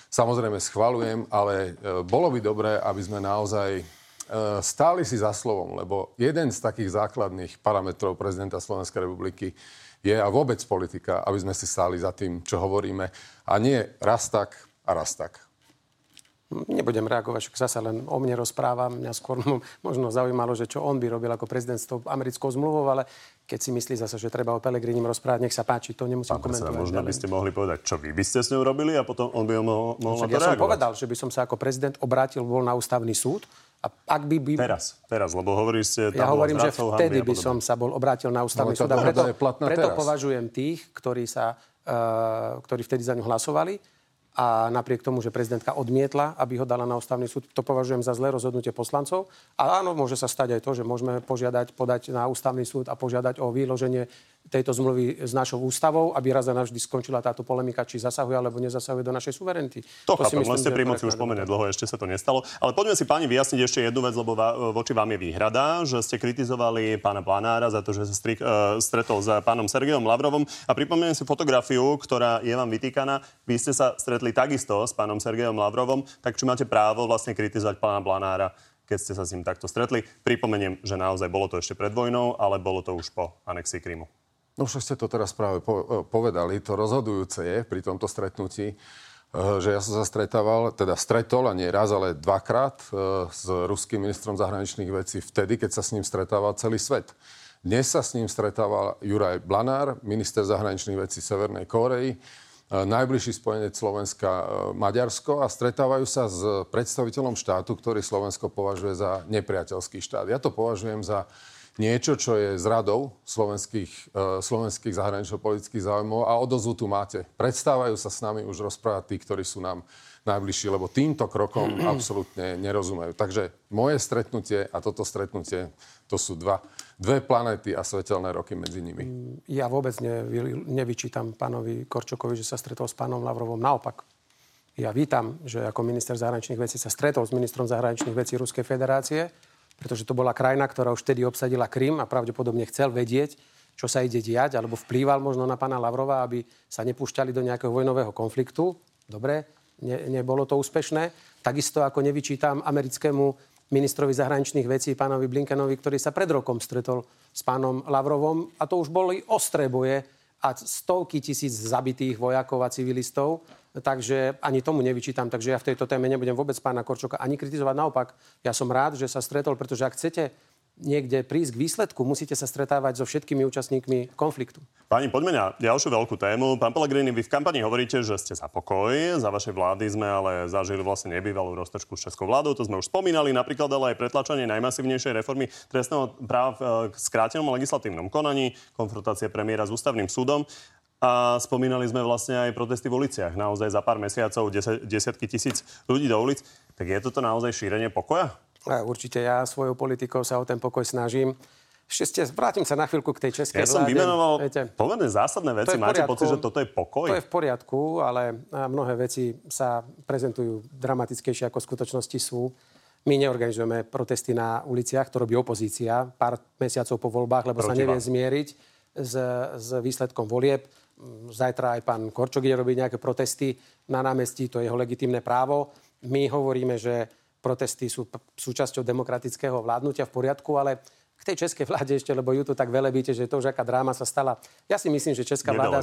samozrejme schvaľujem, ale bolo by dobré, aby sme naozaj stáli si za slovom, lebo jeden z takých základných parametrov prezidenta Slovenskej republiky je a vôbec politika, aby sme si stáli za tým, čo hovoríme, a nie raz tak a raz tak. Nebudem reagovať, však zase len o mne rozprávam. Mňa skôr možno zaujímalo, že čo on by robil ako prezident s tou americkou zmluvou, ale keď si myslí zase, že treba o Pelegrinim rozprávať, nech sa páči, to nemusím komentovať. Možno by ste mohli povedať, čo vy by ste s ňou robili a potom on by mohol na to reagovať. Ja som povedal, že by som sa ako prezident obrátil na ústavný súd. A ak by... Teraz, lebo hovoríš ste... Ja hovorím, že vtedy by som sa obrátil na ústavný súd. A preto považujem tých, ktorí vtedy za ňu hlasovali, a napriek tomu, že prezidentka odmietla, aby ho dala na ústavný súd, to považujem za zlé rozhodnutie poslancov. A áno, môže sa stať aj to, že môžeme podať na ústavný súd a požiadať o vyloženie tejto zmluvy s našou ústavou, aby raz a navždy skončila táto polemika, či zasahuje alebo nezasahuje do našej suverenity. To chápem, len ste pri moci už pomerne dlho, ešte sa to nestalo. Ale poďme si, páni, vyjasniť ešte jednu vec, lebo voči vám je výhrada, že ste kritizovali pána Planára za to, že sa stretol s pánom Sergejom Lavrovom. A pripomeniem si fotografiu, ktorá je vám vytýkaná. Vy ste sa stretli takisto s pánom Sergejom Lavrovom, tak či máte právo vlastne kritizovať pána Planára, keď ste sa s ním takto stretli? Pripomeniem, že naozaj bolo to ešte pred vojnou, ale bolo to už po anexii Krymu. No však ste to teraz práve povedali. To rozhodujúce je pri tomto stretnutí, že ja som sa stretol, a nie raz, ale dvakrát s ruským ministrom zahraničných vecí vtedy, keď sa s ním stretával celý svet. Dnes sa s ním stretával Juraj Blanár, minister zahraničných vecí Severnej Kórey, najbližší spojenec Slovenska Maďarsko, a stretávajú sa s predstaviteľom štátu, ktorý Slovensko považuje za nepriateľský štát. Ja to považujem za niečo, čo je zradou slovenských zahranično-politických záujmov, a odozvu tu máte. Prestávajú sa s nami už rozprávať tí, ktorí sú nám najbližší, lebo týmto krokom absolútne nerozumejú. Takže moje stretnutie a toto stretnutie, to sú dve planéty a svetelné roky medzi nimi. Ja vôbec nevyčítam pánovi Korčokovi, že sa stretol s pánom Lavrovom. Naopak, ja vítam, že ako minister zahraničných vecí sa stretol s ministrom zahraničných vecí Ruskej federácie, pretože to bola krajina, ktorá už vtedy obsadila Krym a pravdepodobne chcel vedieť, čo sa ide diať, alebo vplýval možno na pána Lavrova, aby sa nepúšťali do nejakého vojnového konfliktu. Dobre, nebolo to úspešné. Takisto ako nevyčítam americkému ministrovi zahraničných vecí, pánovi Blinkenovi, ktorý sa pred rokom stretol s pánom Lavrovom, a to už boli ostré boje a stovky tisíc zabitých vojakov a civilistov. Takže ani tomu nevyčítam. Takže ja v tejto téme nebudem vôbec pána Korčoka ani kritizovať. Naopak, ja som rád, že sa stretol, pretože ak chcete niekde prísť k výsledku, musíte sa stretávať so všetkými účastníkmi konfliktu. Páni, poďme na ďalšiu veľkú tému. Pán Pellegrini, vy v kampani hovoríte, že ste za pokoj. Za vašej vlády sme ale zažili vlastne nebývalú roztržku s českou vládou. To sme už spomínali, napríklad ale aj pretlačanie najmasívnejšej reformy trestného práva v skrátenom legislatívnom konaní, konfrontácie premiéra s ústavným súdom. A spomínali sme vlastne aj protesty v uliciach. Naozaj za pár mesiacov desiatky tisíc ľudí do ulic. Tak je toto naozaj šírenie pokoja? Určite ja svojou politikou sa o ten pokoj snažím. Vrátim sa na chvíľku k tej českej vláde. Ja som vymenoval pomerne zásadné veci. Máte pocit, že toto je pokoj? To je v poriadku, ale mnohé veci sa prezentujú dramatickejšie, ako v skutočnosti sú. My neorganizujeme protesty na uliciach, to robí opozícia pár mesiacov po voľbách, lebo sa nevie zmieriť s výsledkom volieb. Zajtra aj pán Korčok ide robiť nejaké protesty na námestí, to je jeho legitímne právo. My hovoríme, že protesty sú súčasťou demokratického vládnutia, v poriadku, ale k tej českej vláde ešte, lebo ju tu tak velebíte, že to už aká dráma sa stala. Ja si myslím, že česká vláda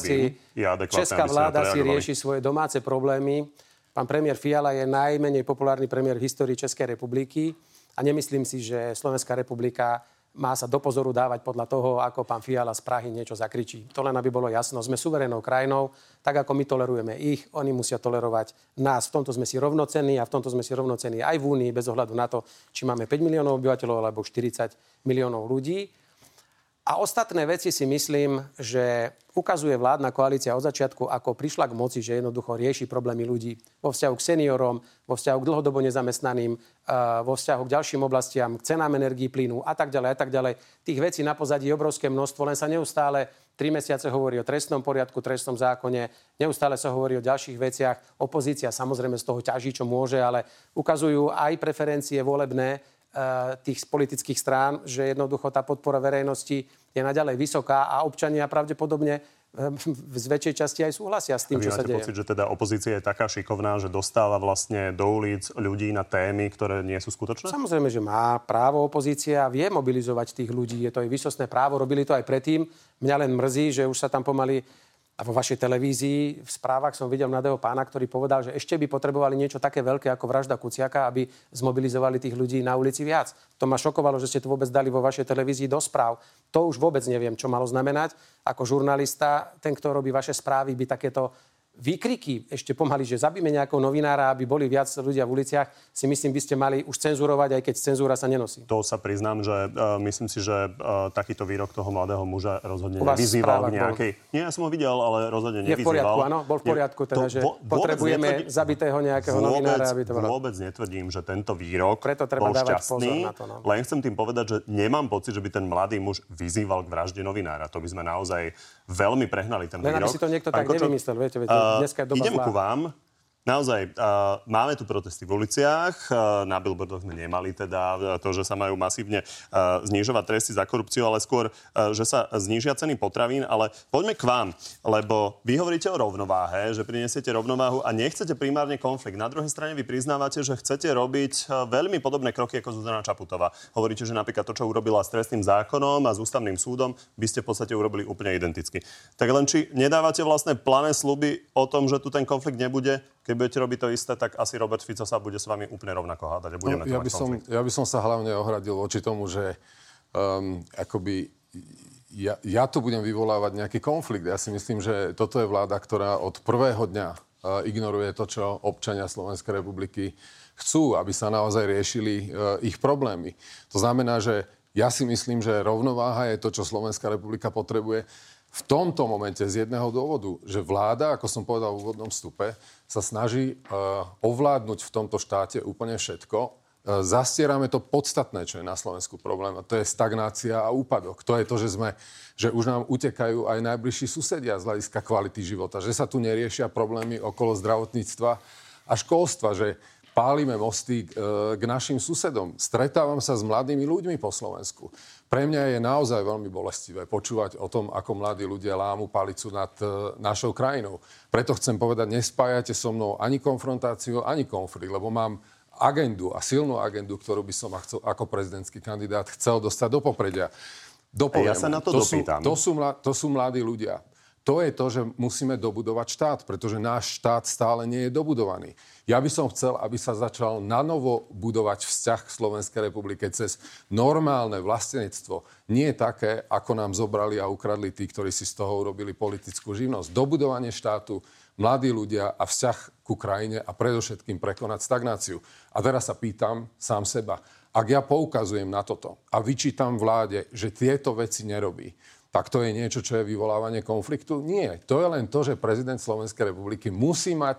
si rieši svoje domáce problémy. Pán premiér Fiala je najmenej populárny premiér v histórii Českej republiky a nemyslím si, že Slovenská republika má sa do pozoru dávať podľa toho, ako pán Fiala z Prahy niečo zakričí. To len aby bolo jasno. Sme suverénnou krajinou, tak ako my tolerujeme ich, oni musia tolerovať nás. V tomto sme si rovnocenní a v tomto sme si rovnocenní aj v Únii, bez ohľadu na to, či máme 5 miliónov obyvateľov alebo 40 miliónov ľudí. A ostatné veci si myslím, že ukazuje vládna koalícia od začiatku, ako prišla k moci, že jednoducho rieši problémy ľudí vo vzťahu k seniorom, vo vzťahu k dlhodobo nezamestnaným, vo vzťahu k ďalším oblastiam, k cenám energií, plynu a tak ďalej a tak ďalej. Tých vecí na pozadí je obrovské množstvo, len sa neustále 3 mesiace hovorí o trestnom poriadku, trestnom zákone, neustále sa hovorí o ďalších veciach. Opozícia samozrejme z toho ťaží, čo môže, ale ukazujú aj preferencie volebné tých politických strán, že jednoducho tá podpora verejnosti je naďalej vysoká a občania pravdepodobne z väčšej časti aj súhlasia s tým, čo sa máte deje. pocit, že teda opozícia je taká šikovná, že dostáva vlastne do ulic ľudí na témy, ktoré nie sú skutočné? Samozrejme, že má právo opozícia, vie mobilizovať tých ľudí, je to aj výsostné právo, robili to aj predtým. Mňa len mrzí, že už sa tam pomaly. A vo vašej televízii v správach som videl mladého pána, ktorý povedal, že ešte by potrebovali niečo také veľké ako vražda Kuciaka, aby zmobilizovali tých ľudí na ulici viac. To ma šokovalo, že ste to vôbec dali vo vašej televízii do správ. To už vôbec neviem, čo malo znamenať. Ako žurnalista, ten, kto robí vaše správy, by takéto výkriky ešte pomaly, že zabíme nejakého novinára, aby boli viac ľudia v uliciach, si myslím, by ste mali už cenzurovať, aj keď cenzúra sa nenosí. To sa priznám, že myslím si, že takýto výrok toho mladého muža rozhodne nevyzýval k nejakej... Nie, ja som ho videl, ale rozhodne nevyzýval. Je v poriadku, áno? Bol v poriadku, teda, že potrebujeme zabitého nejakého novinára, aby to bolo. Vôbec netvrdím, že tento výrok preto treba bol dávať šťastný, pozor na to, no. Len chcem tým povedať, že nemám pocit, že by ten mladý muž vyzýval k vražde novinára. To by sme naozaj veľmi prehnali ten Len výrok. aby si to niekto tak nevymyslel, viete, dneska je doba idem zlá. ku vám. Naozaj, máme tu protesty v uliciach, na billboardoch sme nemali teda to, že sa majú masívne znižovať tresty za korupciu, ale skôr, že sa znížia ceny potravín, ale poďme k vám, lebo vy hovoríte o rovnováhe, že prinesiete rovnováhu a nechcete primárne konflikt. Na druhej strane vy priznávate, že chcete robiť veľmi podobné kroky ako Zuzana Čaputová. Hovoríte, že napríklad to, čo urobila s trestným zákonom a s ústavným súdom, by ste v podstate urobili úplne identicky. Tak len či nedávate vlastne plané sľuby o tom, že tu ten konflikt nebude? Keď budete robiť to isté, tak asi Robert Fico sa bude s vami úplne rovnako hádať a budeme ja by som sa hlavne ohradil voči tomu, že ja tu budem vyvolávať nejaký konflikt. Ja si myslím, že toto je vláda, ktorá od prvého dňa ignoruje to, čo občania Slovenskej republiky chcú, aby sa naozaj riešili ich problémy. To znamená, že ja si myslím, že rovnováha je to, čo Slovenská republika potrebuje. V tomto momente z jedného dôvodu, že vláda, ako som povedal v úvodnom vstupe, sa snaží ovládnuť v tomto štáte úplne všetko. Zastierame to podstatné, čo je na Slovensku problém, a to je stagnácia a úpadok. To je to, že už nám utekajú aj najbližší susedia z hľadiska kvality života, že sa tu neriešia problémy okolo zdravotníctva a školstva, že pálime mosty k našim susedom. Stretávam sa s mladými ľuďmi po Slovensku. Pre mňa je naozaj veľmi bolestivé počúvať o tom, ako mladí ľudia lámu palicu nad našou krajinou. Preto chcem povedať, nespájate so mnou ani konfrontáciu, ani konflikt, lebo mám agendu a silnú agendu, ktorú by som ako prezidentský kandidát chcel dostať do popredia. Ja sa na to dopýtam. To sú mladí ľudia. To je to, že musíme dobudovať štát, pretože náš štát stále nie je dobudovaný. Ja by som chcel, aby sa začal nanovo budovať vzťah k Slovenskej republike cez normálne vlastenectvo. Nie také, ako nám zobrali a ukradli tí, ktorí si z toho urobili politickú živnosť. Dobudovanie štátu, mladí ľudia a vzťah ku krajine a predovšetkým prekonať stagnáciu. A teraz sa pýtam sám seba. Ak ja poukazujem na toto a vyčítam vláde, že tieto veci nerobí, tak to je niečo, čo je vyvolávanie konfliktu? Nie. To je len to, že prezident Slovenskej republiky musí mať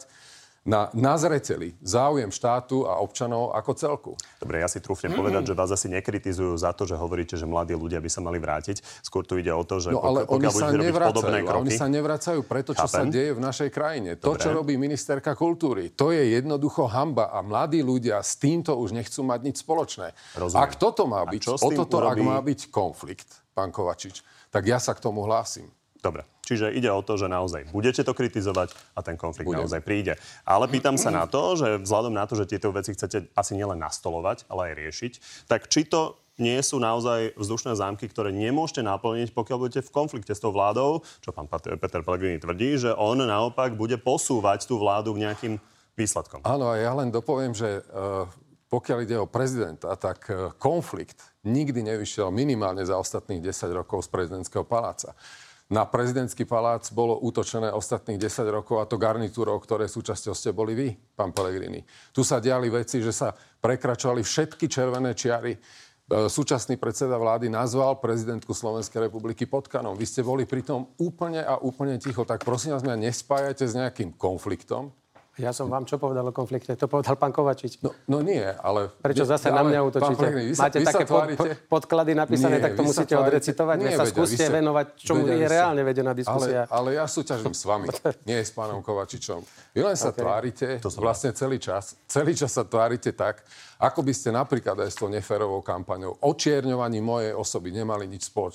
na zreteli záujem štátu a občanov ako celku. Dobre, ja si trúfnem povedať, že vás asi nekritizujú za to, že hovoríte, že mladí ľudia by sa mali vrátiť. Skôr tu ide o to, že pokiaľ budete robiť podobné kroky... Oni sa nevracajú preto, čo sa deje v našej krajine. To, čo robí ministerka kultúry, to je jednoducho hanba a mladí ľudia s týmto už nechcú mať nič spoločné. Rozumiem. Ak toto má byť, ak má byť konflikt, pán Kovačič, tak ja sa k tomu hlásim. Dobre, čiže ide o to, že naozaj budete to kritizovať a ten konflikt naozaj príde. Ale pýtam sa na to, že vzhľadom na to, že tieto veci chcete asi nielen nastolovať, ale aj riešiť, tak či to nie sú naozaj vzdušné zámky, ktoré nemôžete naplniť, pokiaľ budete v konflikte s tou vládou, čo pán Peter Pellegrini tvrdí, že on naopak bude posúvať tú vládu k nejakým výsledkom. Áno, a ja len dopoviem, že pokiaľ ide o prezidenta, tak konflikt nikdy nevyšiel minimálne za ostatných 10 rokov z prezidentského paláca. Na prezidentský palác bolo útočené ostatných 10 rokov a to garnitúrou, ktoré súčasťou ste boli vy, pán Pellegrini. Tu sa diali veci, že sa prekračovali všetky červené čiary. Súčasný predseda vlády nazval prezidentku Slovenskej republiky potkanom. Vy ste boli pritom úplne ticho. Tak prosím vás, mňa nespájate s nejakým konfliktom. Ja som vám čo povedal o konflikte? To povedal pán Kovačič. No nie, ale... Prečo zase na mňa útočíte? Máte také podklady napísané, tak to musíte odrecitovať. Vy sa skúste venovať, čomu je reálne vedená diskusia. Ale ja súťažím s vami, nie s pánom Kovačičom. Vy len sa tvárite, vlastne celý čas sa tvárite tak, ako by ste napríklad aj s tou neférovou kampaňou očierňovaní mojej osoby nemali nič spoločné.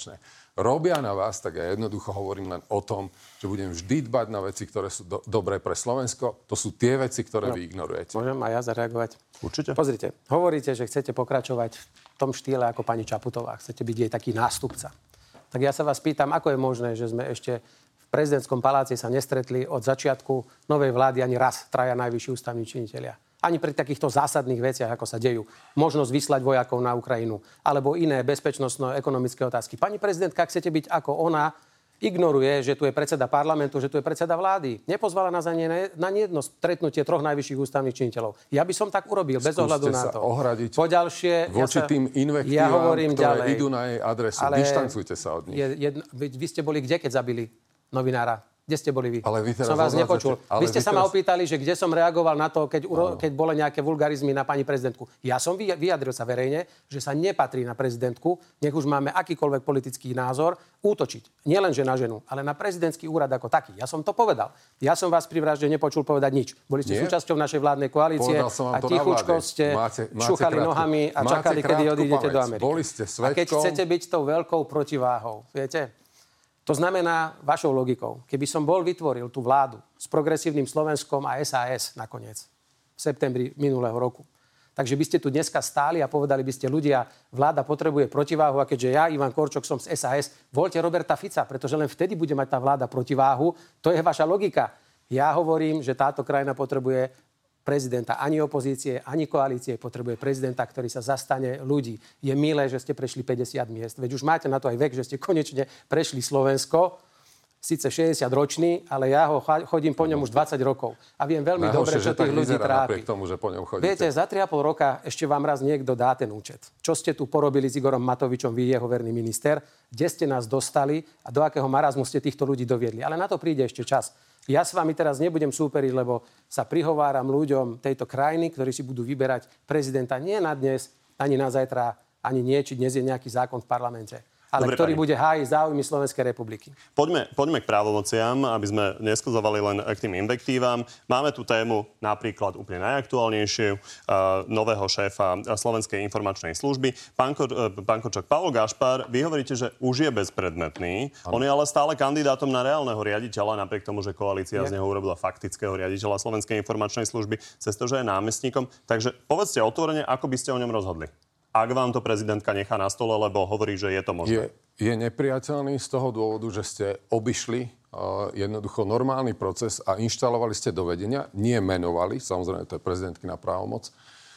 robia na vás, tak ja jednoducho hovorím len o tom, že budem vždy dbať na veci, ktoré sú dobré pre Slovensko. To sú tie veci, ktoré vy ignorujete. Môžem aj ja zareagovať? Určite. Pozrite, hovoríte, že chcete pokračovať v tom štýle ako pani Čaputová. Chcete byť jej taký nástupca. Tak ja sa vás pýtam, ako je možné, že sme ešte v prezidentskom paláci sa nestretli od začiatku novej vlády ani raz traja najvyšší ústavní činitelia. Ani pri takýchto zásadných veciach, ako sa dejú. Možnosť vyslať vojakov na Ukrajinu, alebo iné bezpečnostno-ekonomické otázky. Pani prezidentka, ak chcete byť ako ona, ignoruje, že tu je predseda parlamentu, že tu je predseda vlády. Nepozvala nás ani na jedno stretnutie troch najvyšších ústavných činiteľov. Ja by som tak urobil, bez ohľadu na to. Ohradiť poďalšie, voči tým invektívam, ktoré ďalej, idú na jej adresu. Dištancujte sa od nich. Vy ste boli kde, keď zabili novinára? Kde ste boli vy? Ale vy teraz som vás nepočul. Vy ste sa ma opýtali, že kde som reagoval na to, keď boli nejaké vulgarizmy na pani prezidentku. Ja som vyjadril sa verejne, že sa nepatrí na prezidentku, nech už máme akýkoľvek politický názor, útočiť. Nielenže na ženu, ale na prezidentský úrad ako taký. Ja som to povedal. Ja som vás pri vražde nepočul povedať nič. Boli ste súčasťou našej vládnej koalície a tichučko ste šúchali nohami a čakali, kedy odídete do Ameriky. Boli ste svedkom. A keď chcete byť tou veľkou protiváhou, viete? To znamená vašou logikou. Keby som vytvoril tú vládu s progresívnym Slovenskom a SAS nakoniec v septembri minulého roku, takže by ste tu dneska stáli a povedali by ste, ľudia, vláda potrebuje protiváhu a keďže ja, Ivan Korčok, som z SAS, voľte Roberta Fica, pretože len vtedy bude mať tá vláda protiváhu. To je vaša logika. Ja hovorím, že táto krajina potrebuje prezidenta ani opozície, ani koalície, potrebuje prezidenta, ktorý sa zastane ľudí. Je milé, že ste prešli 50 miest. Veď už máte na to aj vek, že ste konečne prešli Slovensko. Síce 60-ročný, ale ja chodím po ňom už 20 rokov. A viem veľmi dobre, čo tých ľudí trápi. Tomu, že po ňom chodíte. Viete, za 3,5 roka ešte vám raz niekto dá ten účet. Čo ste tu porobili s Igorom Matovičom, vy jeho verný minister, kde ste nás dostali a do akého marazmu ste týchto ľudí doviedli. Ale na to príde ešte čas. Ja s vami teraz nebudem súperiť, lebo sa prihováram ľuďom tejto krajiny, ktorí si budú vyberať prezidenta nie na dnes, ani na zajtra, ani nie, či dnes je nejaký zákon v parlamente, ale dobre, ktorý bude hájiť záujmy Slovenskej republiky. Poďme k právomociam, aby sme nesklzovali len k tým invektívam. Máme tu tému napríklad úplne najaktuálnejšiu nového šéfa Slovenskej informačnej služby. Pán Korčok, Pavol Gašpar, vy hovoríte, že už je bezpredmetný. On je ale stále kandidátom na reálneho riaditeľa, napriek tomu, že koalícia z neho urobila faktického riaditeľa Slovenskej informačnej služby, cez to, že je námestníkom. Takže povedzte otvorene, ako by ste o ňom rozhodli. Ak vám to prezidentka nechá na stole, lebo hovorí, že je to možné. Je nepriateľný z toho dôvodu, že ste obišli jednoducho normálny proces a inštalovali ste do vedenia, nie menovali, samozrejme to je prezidentkina právomoc,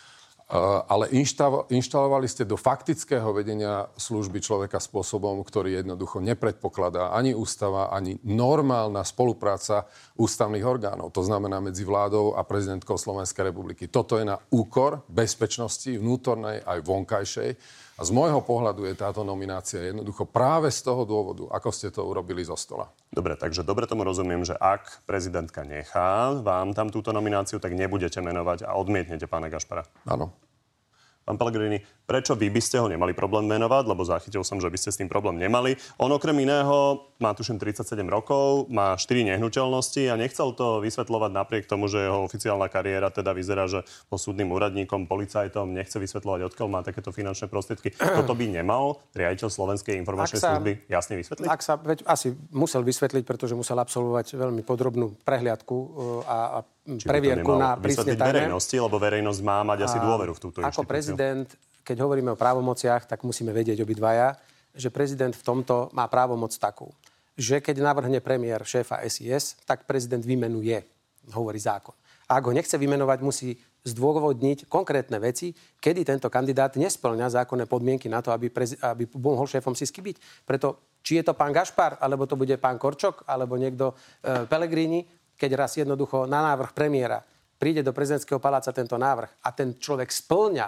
ale inštalovali ste do faktického vedenia služby človeka spôsobom, ktorý jednoducho nepredpokladá ani ústava, ani normálna spolupráca ústavných orgánov. To znamená medzi vládou a prezidentkou Slovenskej republiky. Toto je na úkor bezpečnosti vnútornej aj vonkajšej. A z môjho pohľadu je táto nominácia jednoducho práve z toho dôvodu, ako ste to urobili zo stola. Dobre, takže dobre tomu rozumiem, že ak prezidentka nechá vám tam túto nomináciu, tak nebudete menovať a odmietnete pána Gašpara. Áno. Pán Pellegrini, prečo vy by ste ho nemali problém menovať? Lebo zachytil som, že by ste s tým problém nemali. On okrem iného má tuším 37 rokov, má 4 nehnuteľnosti a nechcel to vysvetľovať napriek tomu, že jeho oficiálna kariéra teda vyzerá, že bol súdnym úradníkom, policajtom, nechce vysvetľovať, odkiaľ má takéto finančné prostriedky. Toto by nemal riaditeľ Slovenskej informačnej služby jasne vysvetliť? Veď asi musel vysvetliť, pretože musel absolvovať veľmi podrobnú prehliadku a previerku na prísne tajné. Verejnosti, lebo verejnosť má mať asi dôveru v túto inštitúciu. Ako prezident, keď hovoríme o právomociach, tak musíme vedieť obidvaja, že prezident v tomto má právomoc takú, že keď navrhne premiér šéfa SIS, tak prezident vymenuje, hovorí zákon. A ak ho nechce vymenovať, musí zdôvodniť konkrétne veci, kedy tento kandidát nespĺňa zákonné podmienky na to, aby mohol šéfom SIS-ky byť. Preto, či je to pán Gašpar, alebo to bude pán Korčok, alebo niekto Pellegrini, keď raz jednoducho na návrh premiéra príde do prezidentského paláca tento návrh a ten človek spĺňa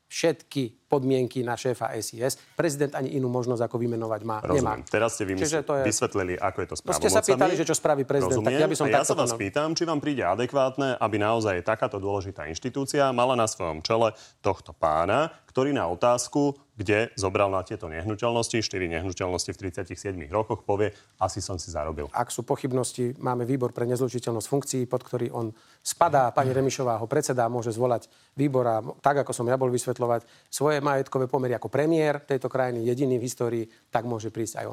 všetky podmienky na šéfa SIS, prezident ani inú možnosť ako vymenovať má. Rozumiem. Nemá. Teraz ste vysvetlili, ako je to s právomocami. Ste sa pýtali, že čo spraví prezident. Rozumiem. Tak ja by som ja sa vás pýtam, či vám príde adekvátne, aby naozaj takáto dôležitá inštitúcia mala na svojom čele tohto pána, ktorý na otázku, kde zobral na tieto nehnuteľnosti, 4 nehnuteľnosti v 37 rokoch, povie, asi som si zarobil. Ak sú pochybnosti, máme výbor pre nezlučiteľnosť funkcií, pod ktorý on spadá. Pani Remišová ho predseda, môže zvolať výbor a tak, ako som ja bol vysvetľovať svoje majetkové pomery ako premiér tejto krajiny, jediný v histórii, tak môže prísť aj on.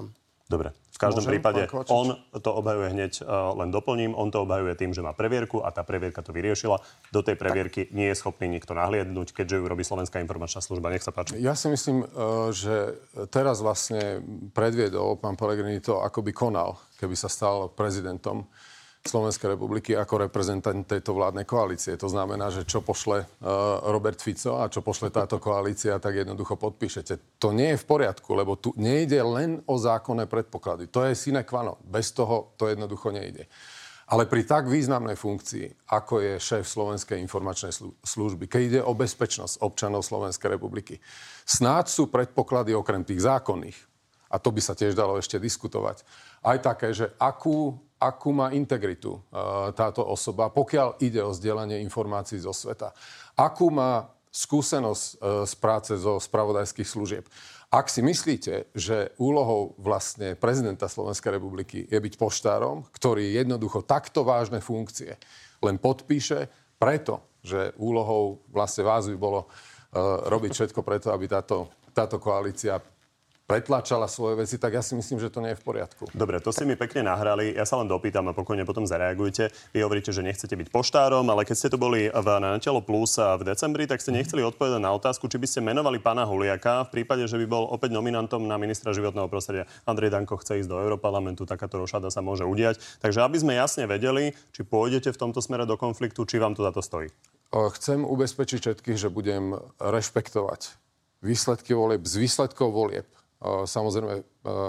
Dobre. V každom Môžem, prípade pán Kovačič? on to obhajuje hneď, len doplním, on to obhajuje tým, že má previerku a tá previerka to vyriešila. Do tej previerky nie je schopný nikto nahliadnúť, keďže ju robí Slovenská informačná služba. Nech sa páči. Ja si myslím, že teraz vlastne predviedol pán Pellegrini to, ako by konal, keby sa stal prezidentom Slovenskej republiky ako reprezentant tejto vládnej koalície. To znamená, že čo pošle Robert Fico a čo pošle táto koalícia, tak jednoducho podpíšete. To nie je v poriadku, lebo tu nejde len o zákonné predpoklady. To je sine qua non. Bez toho to jednoducho nejde. Ale pri tak významnej funkcii, ako je šéf Slovenskej informačnej služby, keď ide o bezpečnosť občanov Slovenskej republiky, snáď sú predpoklady okrem tých zákonných, a to by sa tiež dalo ešte diskutovať, aj také, že akú má integritu táto osoba, pokiaľ ide o zdieľanie informácií zo sveta. Akú má skúsenosť z práce zo spravodajských služieb. Ak si myslíte, že úlohou vlastne prezidenta Slovenskej republiky je byť poštárom, ktorý jednoducho takto vážne funkcie len podpíše, pretože úlohou vlastne vás by bolo robiť všetko preto, aby táto koalícia pretlačala svoje veci, tak ja si myslím, že to nie je v poriadku. Dobre, to ste mi pekne nahrali. Ja sa len dopýtam a pokojne potom zareagujte. Vy hovoríte, že nechcete byť poštárom, ale keď ste tu boli na Telo Plus v decembri, tak ste nechceli odpovedať na otázku, či by ste menovali pána Huliaka v prípade, že by bol opäť nominantom na ministra životného prostredia. Andrej Danko chce ísť do Europarlamentu, takáto rošada sa môže udiať. Takže aby sme jasne vedeli, či pôjdete v tomto smere do konfliktu, či vám to za to stojí. Chcem ubezpečiť všetkých, že budem rešpektovať výsledky volieb z výsledkov volieb. Samozrejme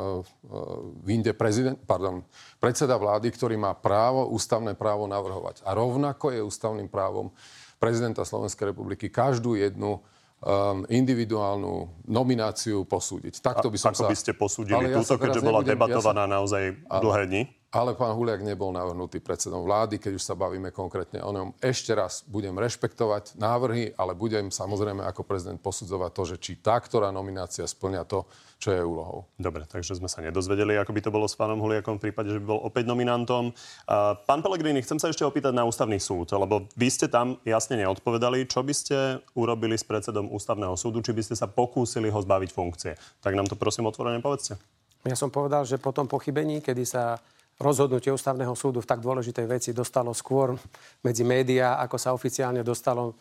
vyjde predseda vlády, ktorý má ústavné právo navrhovať. A rovnako je ústavným právom prezidenta Slovenskej republiky každú jednu individuálnu nomináciu posúdiť. Takto by som Ako by ste posúdili túto, keďže bola debatovaná naozaj dlhé dni? Ale pán Huliak nebol navrhnutý predsedom vlády, keď už sa bavíme konkrétne o ňom. Ešte raz budem rešpektovať návrhy, ale budem samozrejme ako prezident posudzovať to, že či tá, ktorá nominácia spĺňa to, čo je úlohou. Dobre, takže sme sa nedozvedeli, ako by to bolo s pánom Huliakom v prípade, že by bol opäť nominantom. Pán Pellegrini, chcem sa ešte opýtať na ústavný súd, lebo vy ste tam jasne neodpovedali, čo by ste urobili s predsedom ústavného súdu, či by ste sa pokúsili ho zbaviť funkcie. Tak nám to prosím otvorene povedzte. Ja som povedal, že po tom pochybení, kedy sa rozhodnutie ústavného súdu v tak dôležitej veci dostalo skôr medzi médiá, ako sa oficiálne dostalo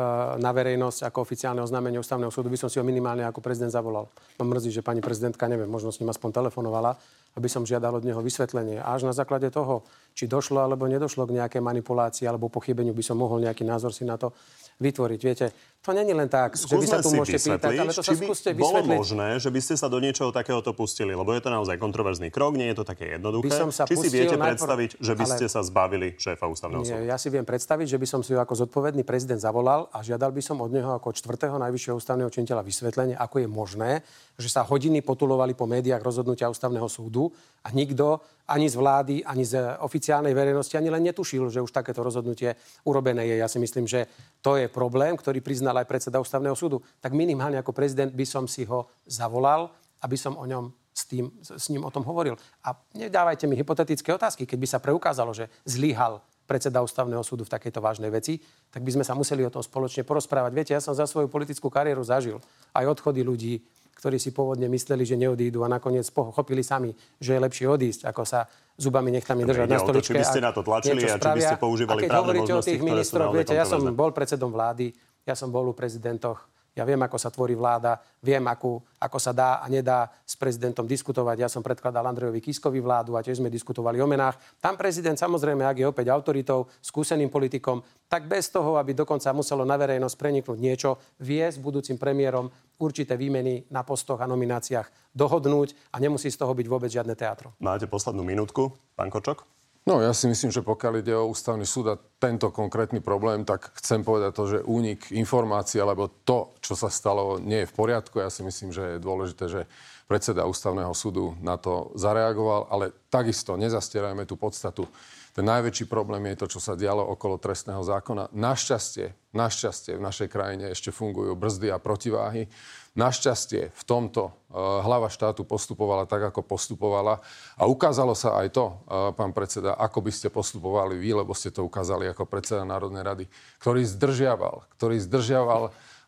na verejnosť ako oficiálne oznámenie ústavného súdu, by som si ho minimálne ako prezident zavolal. No mrzí, že pani prezidentka, neviem, možno s ním aspoň telefonovala, aby som žiadal od neho vysvetlenie. A až na základe toho, či došlo alebo nedošlo k nejakej manipulácii alebo pochybeniu, by som mohol nejaký názor si na to vytvoriť. Viete, to není len tak, že vy sa tu môžete pýtať, ale to sa skúste vysvetliť. Bolo možné, že by ste sa do niečoho takéhoto pustili, lebo je to naozaj kontroverzný krok, nie je to také jednoduché. Či si viete predstaviť, že by ste sa zbavili šéfa ústavného súdu? Ja si viem predstaviť, že by som si ho ako zodpovedný prezident zavolal a žiadal by som od neho ako 4. najvyššieho ústavného činiteľa vysvetlenie, ako je možné, že sa hodiny potulovali po médiách rozhodnutia ústavného súdu a nikto ani z vlády, ani z oficiálnej verejnosti ani len netušil, že už takéto rozhodnutie urobené je. Ja si myslím, že to je problém, ktorý priznal aj predseda ústavného súdu. Tak minimálne ako prezident by som si ho zavolal, aby som o ňom s ním o tom hovoril. A nedávajte mi hypotetické otázky. Keď by sa preukázalo, že zlyhal predseda ústavného súdu v takejto vážnej veci, tak by sme sa museli o tom spoločne porozprávať. Viete, ja som za svoju politickú kariéru zažil aj odchody ľudí, ktorí si pôvodne mysleli, že neodídu a nakoniec pochopili sami, že je lepšie odísť, ako sa zubami nechtami držať na stoličke. Či by ste na to tlačili a či by ste používali právne možnosti, ktoré sú naozaj kontroverzné. Ja som bol predsedom vlády, ja som bol u prezidentoch, ja viem, ako sa tvorí vláda, viem, ako sa dá a nedá s prezidentom diskutovať. Ja som predkladal Andrejovi Kiskovi vládu a tiež sme diskutovali o menách. Tam prezident, samozrejme, ak je opäť autoritou, skúseným politikom, tak bez toho, aby dokonca muselo na verejnosť preniknúť niečo, vie s budúcim premiérom určité výmeny na postoch a nomináciách dohodnúť a nemusí z toho byť vôbec žiadne teatro. Máte poslednú minútku, pán Korčok? No, ja si myslím, že pokiaľ ide o ústavný súd a tento konkrétny problém, tak chcem povedať to, že únik informácií alebo to, čo sa stalo, nie je v poriadku. Ja si myslím, že je dôležité, že predseda ústavného súdu na to zareagoval, ale takisto nezastierajme tú podstatu. Ten najväčší problém je to, čo sa dialo okolo trestného zákona. Našťastie v našej krajine ešte fungujú brzdy a protiváhy. Našťastie v tomto hlava štátu postupovala tak, ako postupovala. A ukázalo sa aj to, pán predseda, ako by ste postupovali vy, lebo ste to ukázali ako predseda Národnej rady, ktorý zdržiaval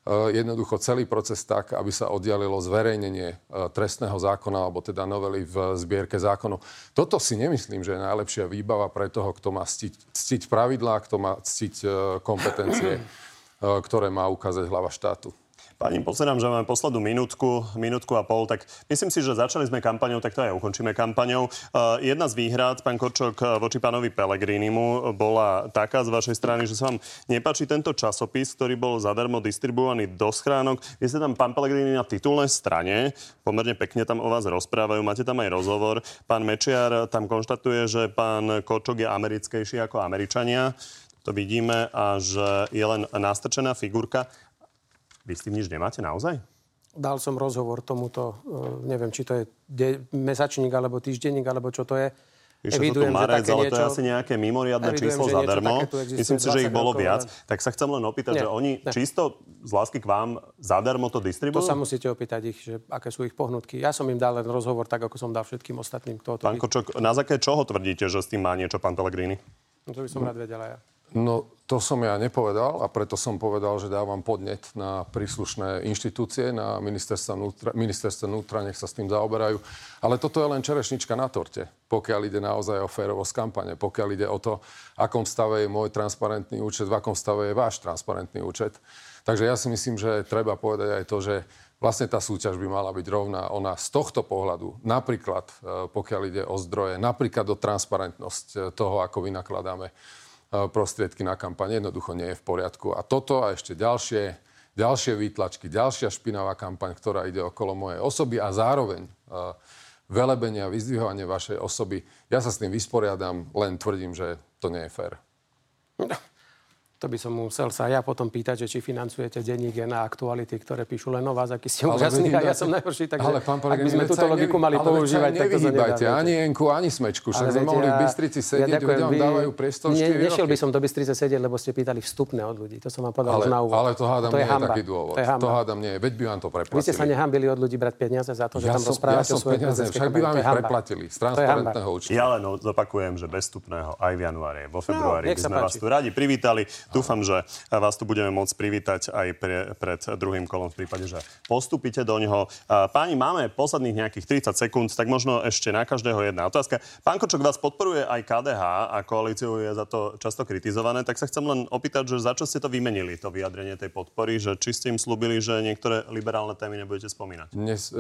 jednoducho celý proces tak, aby sa oddialilo zverejnenie trestného zákona, alebo teda novely v zbierke zákonov. Toto si nemyslím, že je najlepšia výbava pre toho, kto má ctiť pravidlá, kto má ctiť kompetencie, ktoré má ukázať hlava štátu. Pani, pozerám, že máme poslednú minútku a pol, tak myslím si, že začali sme kampaňou, tak to aj ukončíme kampaňou. Jedna z výhrad, pán Korčok, voči pánovi Pellegrinimu bola taká z vašej strany, že sa vám nepáči tento časopis, ktorý bol zadarmo distribuovaný do schránok. Vy ste tam, pán Pellegrini, na titulnej strane, pomerne pekne tam o vás rozprávajú, máte tam aj rozhovor. Pán Mečiar tam konštatuje, že pán Korčok je americkejší ako Američania. To vidíme a že je len nastrčená figurka. Vy s tým nič nemáte naozaj? Dal som rozhovor tomuto, neviem, či to je mesačník, alebo týždenník, alebo čo to je. Evidujem, že také ale niečo... to je asi nejaké mimoriadne číslo zadarmo. Myslím si, že ich bolo viac. Tak sa chcem len opýtať, že oni čisto z lásky k vám zadarmo to distribujú? To sa musíte opýtať ich, že aké sú ich pohnutky. Ja som im dal len rozhovor tak, ako som dal všetkým ostatným. Pán Korčok, na základe čoho tvrdíte, že s tým má niečo pán Pellegrini? No to by som rád vedela ja. No, to som ja nepovedal a preto som povedal, že dávam podnet na príslušné inštitúcie, na ministerstvo vnútra, nech sa s tým zaoberajú. Ale toto je len čerešnička na torte, pokiaľ ide naozaj o férovosť kampane, pokiaľ ide o to, akom stave je môj transparentný účet, v akom stave je váš transparentný účet. Takže ja si myslím, že treba povedať aj to, že vlastne tá súťaž by mala byť rovná. Ona z tohto pohľadu, napríklad pokiaľ ide o zdroje, napríklad o transparentnosť toho, ako vynakladáme prostriedky na kampaň, jednoducho nie je v poriadku. A toto a ešte ďalšie výtlačky, ďalšia špinavá kampaň, ktorá ide okolo mojej osoby a zároveň velebenie a vyzdvihovanie vašej osoby. Ja sa s tým vysporiadam, len tvrdím, že to nie je fér. To by som musel sa ja potom pýtať, že či financujete denník na Aktuality, ktoré píšu len o vás, aký ste úžasní a ja som najhorší, takže ak by sme túto logiku mali používať, tak to sa nedá. Ani Enku, ani Smečku, však sme mohli v Bystrici sedieť, ľuďom dávajú priestor 4 roky. Nešiel by som do Bystrice sedieť, lebo ste pýtali vstupné od ľudí. To som vám povedal už na úvod. Ale to hádam nie je taký dôvod. To hádam nie je, veď by vám to preplatili. Vy ste sa nehambili od ľudí brať peniaze za to, že tam rozprávate o svojej prezidentskej kampani. Však by vám ich preplatili z transparentného účtu. Ja len zopakujem, že bez vstupného aj v januári, vo februári by sme vás tu radi privítali. Dúfam, že vás tu budeme môcť privítať aj pred druhým kolom v prípade, že postúpite do ňoho. Páni, máme posledných nejakých 30 sekúnd, tak možno ešte na každého jedna otázka. Pán Korčok, vás podporuje aj KDH a koalíciu je za to často kritizované, tak sa chcem len opýtať, že za čo ste to vymenili, to vyjadrenie tej podpory, že či ste im slúbili, že niektoré liberálne témy nebudete spomínať?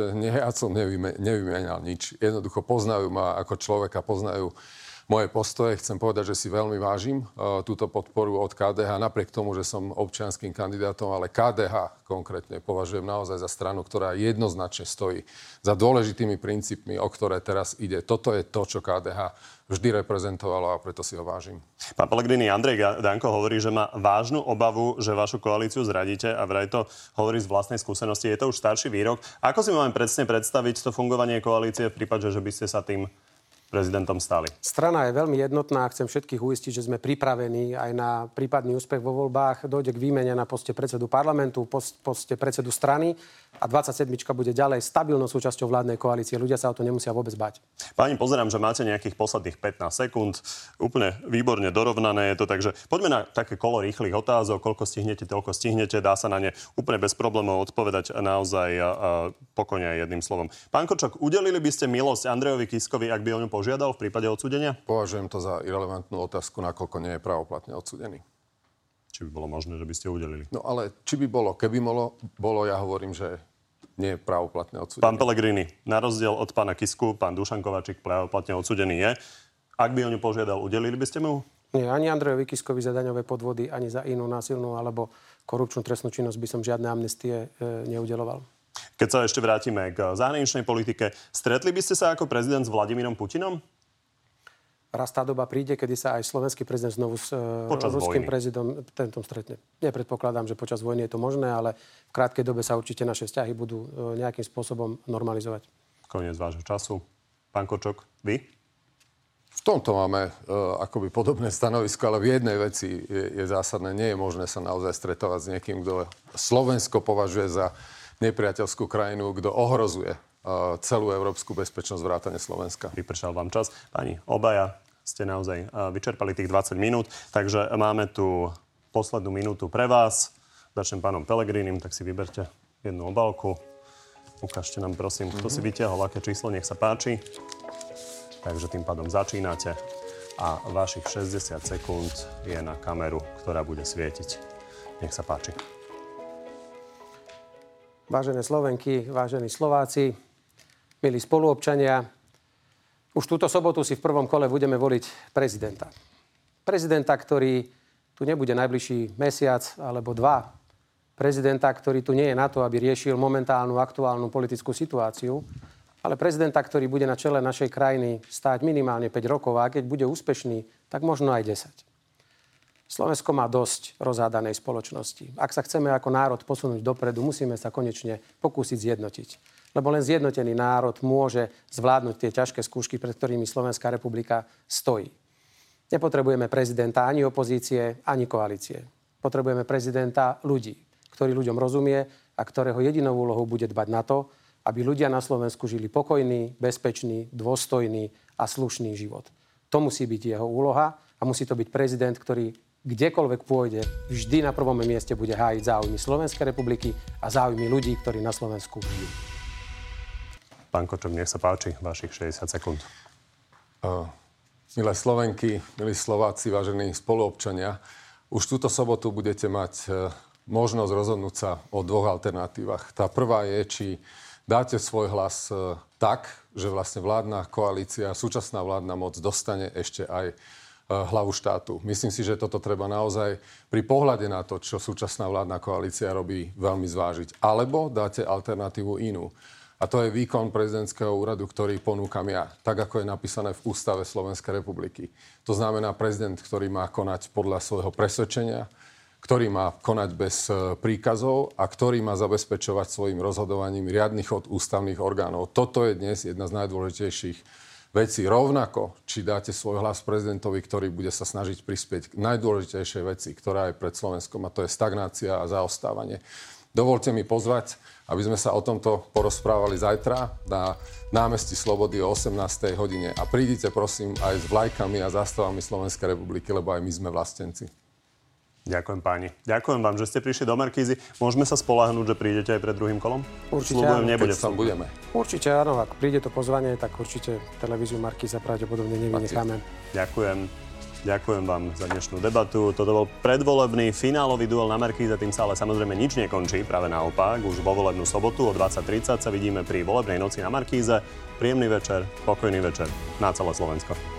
Ja som nevymenal nič. Jednoducho poznajú ma ako človeka, poznajú moje postoje. Chcem povedať, že si veľmi vážim túto podporu od KDH, napriek tomu, že som občianskym kandidátom, ale KDH konkrétne považujem naozaj za stranu, ktorá jednoznačne stojí za dôležitými princípmi, o ktoré teraz ide. Toto je to, čo KDH vždy reprezentovalo a preto si ho vážim. Pán Pellegrini, Andrej Danko hovorí, že má vážnu obavu, že vašu koalíciu zradíte a vraj to hovorí z vlastnej skúsenosti. Je to už starší výrok. Ako si máme presne predstaviť to fungovanie koalície v prípade, že by ste sa tým prezidentom stali? Strana je veľmi jednotná a chcem všetkých uistiť, že sme pripravení aj na prípadný úspech vo voľbách. Dojde k výmene na poste predsedu parlamentu, poste predsedu strany a 27 bude ďalej stabilnou súčasťou vládnej koalície. Ľudia sa o to nemusia vôbec bať. Páni, pozerám, že máte nejakých posledných 15 sekúnd. Úplne výborne dorovnané je to, takže poďme na také kolo rýchlych otázok. Koľko stihnete, toľko stihnete. Dá sa na ne úplne bez problémov odpovedať naozaj pokojne jedným slovom. Pán Korčok, udelili by ste milosť Andrejovi Kiskovi, ak by o ňu požiadal v prípade odsúdenia? Považujem to za irelevantnú otázku, nakoľko nie je právoplatne odsúdený. Či by bolo možné, že by ste udelili? No ale či by bolo, keby bolo, ja hovorím, že nie je právoplatne odsúdený. Pán Pellegrini, na rozdiel od pána Kisku, pán Dušan Kováčik právoplatne odsúdený je. Ak by o ňu požiadal, udelili by ste mu? Nie, ani Andrejovi Kiskovi za daňové podvody, ani za inú násilnú alebo korupčnú trestnú činnosť by som žiadne amnestie neudeloval. Keď sa ešte vrátime k zahraničnej politike, stretli by ste sa ako prezident s Vladimírom Putinom? Raz tá doba príde, kedy sa aj slovenský prezident znovu s ruským prezidentom stretne. Nepredpokladám, že počas vojny je to možné, ale v krátkej dobe sa určite naše vzťahy budú nejakým spôsobom normalizovať. Koniec vášho času. Pán Korčok, vy? V tomto máme akoby podobné stanovisko, ale v jednej veci je zásadné. Nie je možné sa naozaj stretovať s niekým, kto Slovensko považuje za nepriateľskú krajinu, kto ohrozuje celú európsku bezpečnosť vrátane Slovenska. Vypršal vám čas. Pani, obaja ste naozaj vyčerpali tých 20 minút, takže máme tu poslednú minútu pre vás. Začnem pánom Pellegrinim, tak si vyberte jednu obálku. Ukážte nám, prosím, kto si vytiahol, aké číslo, nech sa páči. Takže tým pádom začínate a vašich 60 sekúnd je na kameru, ktorá bude svietiť. Nech sa páči. Vážené Slovenky, vážení Slováci, milí spoluobčania, už túto sobotu si v prvom kole budeme voliť prezidenta. Prezidenta, ktorý tu nebude najbližší mesiac alebo dva. Prezidenta, ktorý tu nie je na to, aby riešil momentálnu aktuálnu politickú situáciu, ale prezidenta, ktorý bude na čele našej krajiny stáť minimálne 5 rokov a keď bude úspešný, tak možno aj 10. Slovensko má dosť rozhádanej spoločnosti. Ak sa chceme ako národ posunúť dopredu, musíme sa konečne pokúsiť zjednotiť. Lebo len zjednotený národ môže zvládnuť tie ťažké skúšky, pred ktorými Slovenská republika stojí. Nepotrebujeme prezidenta ani opozície, ani koalície. Potrebujeme prezidenta ľudí, ktorý ľuďom rozumie a ktorého jedinou úlohou bude dbať na to, aby ľudia na Slovensku žili pokojný, bezpečný, dôstojný a slušný život. To musí byť jeho úloha a musí to byť prezident, ktorý kdekoľvek pôjde, vždy na prvom mieste bude hájiť záujmy Slovenskej republiky a záujmy ľudí, ktorí na Slovensku žijú. Pán Korčok, nech sa páči, vašich 60 sekúnd. Milé Slovenky, milí Slováci, vážení spoluobčania, už túto sobotu budete mať možnosť rozhodnúť sa o dvoch alternatívach. Tá prvá je, či dáte svoj hlas tak, že vlastne vládna koalícia, súčasná vládna moc dostane ešte aj hlavu štátu. Myslím si, že toto treba naozaj pri pohľade na to, čo súčasná vládna koalícia robí, veľmi zvážiť. Alebo dáte alternatívu inú. A to je výkon prezidentského úradu, ktorý ponúkam ja, tak ako je napísané v Ústave Slovenskej republiky. To znamená prezident, ktorý má konať podľa svojho presvedčenia, ktorý má konať bez príkazov a ktorý má zabezpečovať svojim rozhodovaním riadny chod ústavných orgánov. Toto je dnes jedna z najdôležitejších vecí. Rovnako, či dáte svoj hlas prezidentovi, ktorý bude sa snažiť prispieť k najdôležitejšej veci, ktorá je pred Slovenskom, a to je stagnácia a zaostávanie. Dovolte mi pozvať, aby sme sa o tomto porozprávali zajtra na námestí Slobody o 18. hodine. A prídite, prosím, aj s vlajkami a zástavami Slovenskej republiky, lebo aj my sme vlastenci. Ďakujem páni. Ďakujem vám, že ste prišli do Markízy. Môžeme sa spoľahnúť, že prídete aj pred druhým kolom? Určite Sľubujem, áno. nebude Keď tam budeme. Určite áno, ak príde to pozvanie, tak určite televíziu Markíza pravdepodobne nevynecháme. Ďakujem vám za dnešnú debatu. Toto bol predvolebný finálový duel na Markíze, tým sa ale samozrejme nič nekončí, práve naopak. Už vo volebnú sobotu o 20:30 sa vidíme pri volebnej noci na Markíze. Príjemný večer, pokojný večer na celé Slovensko.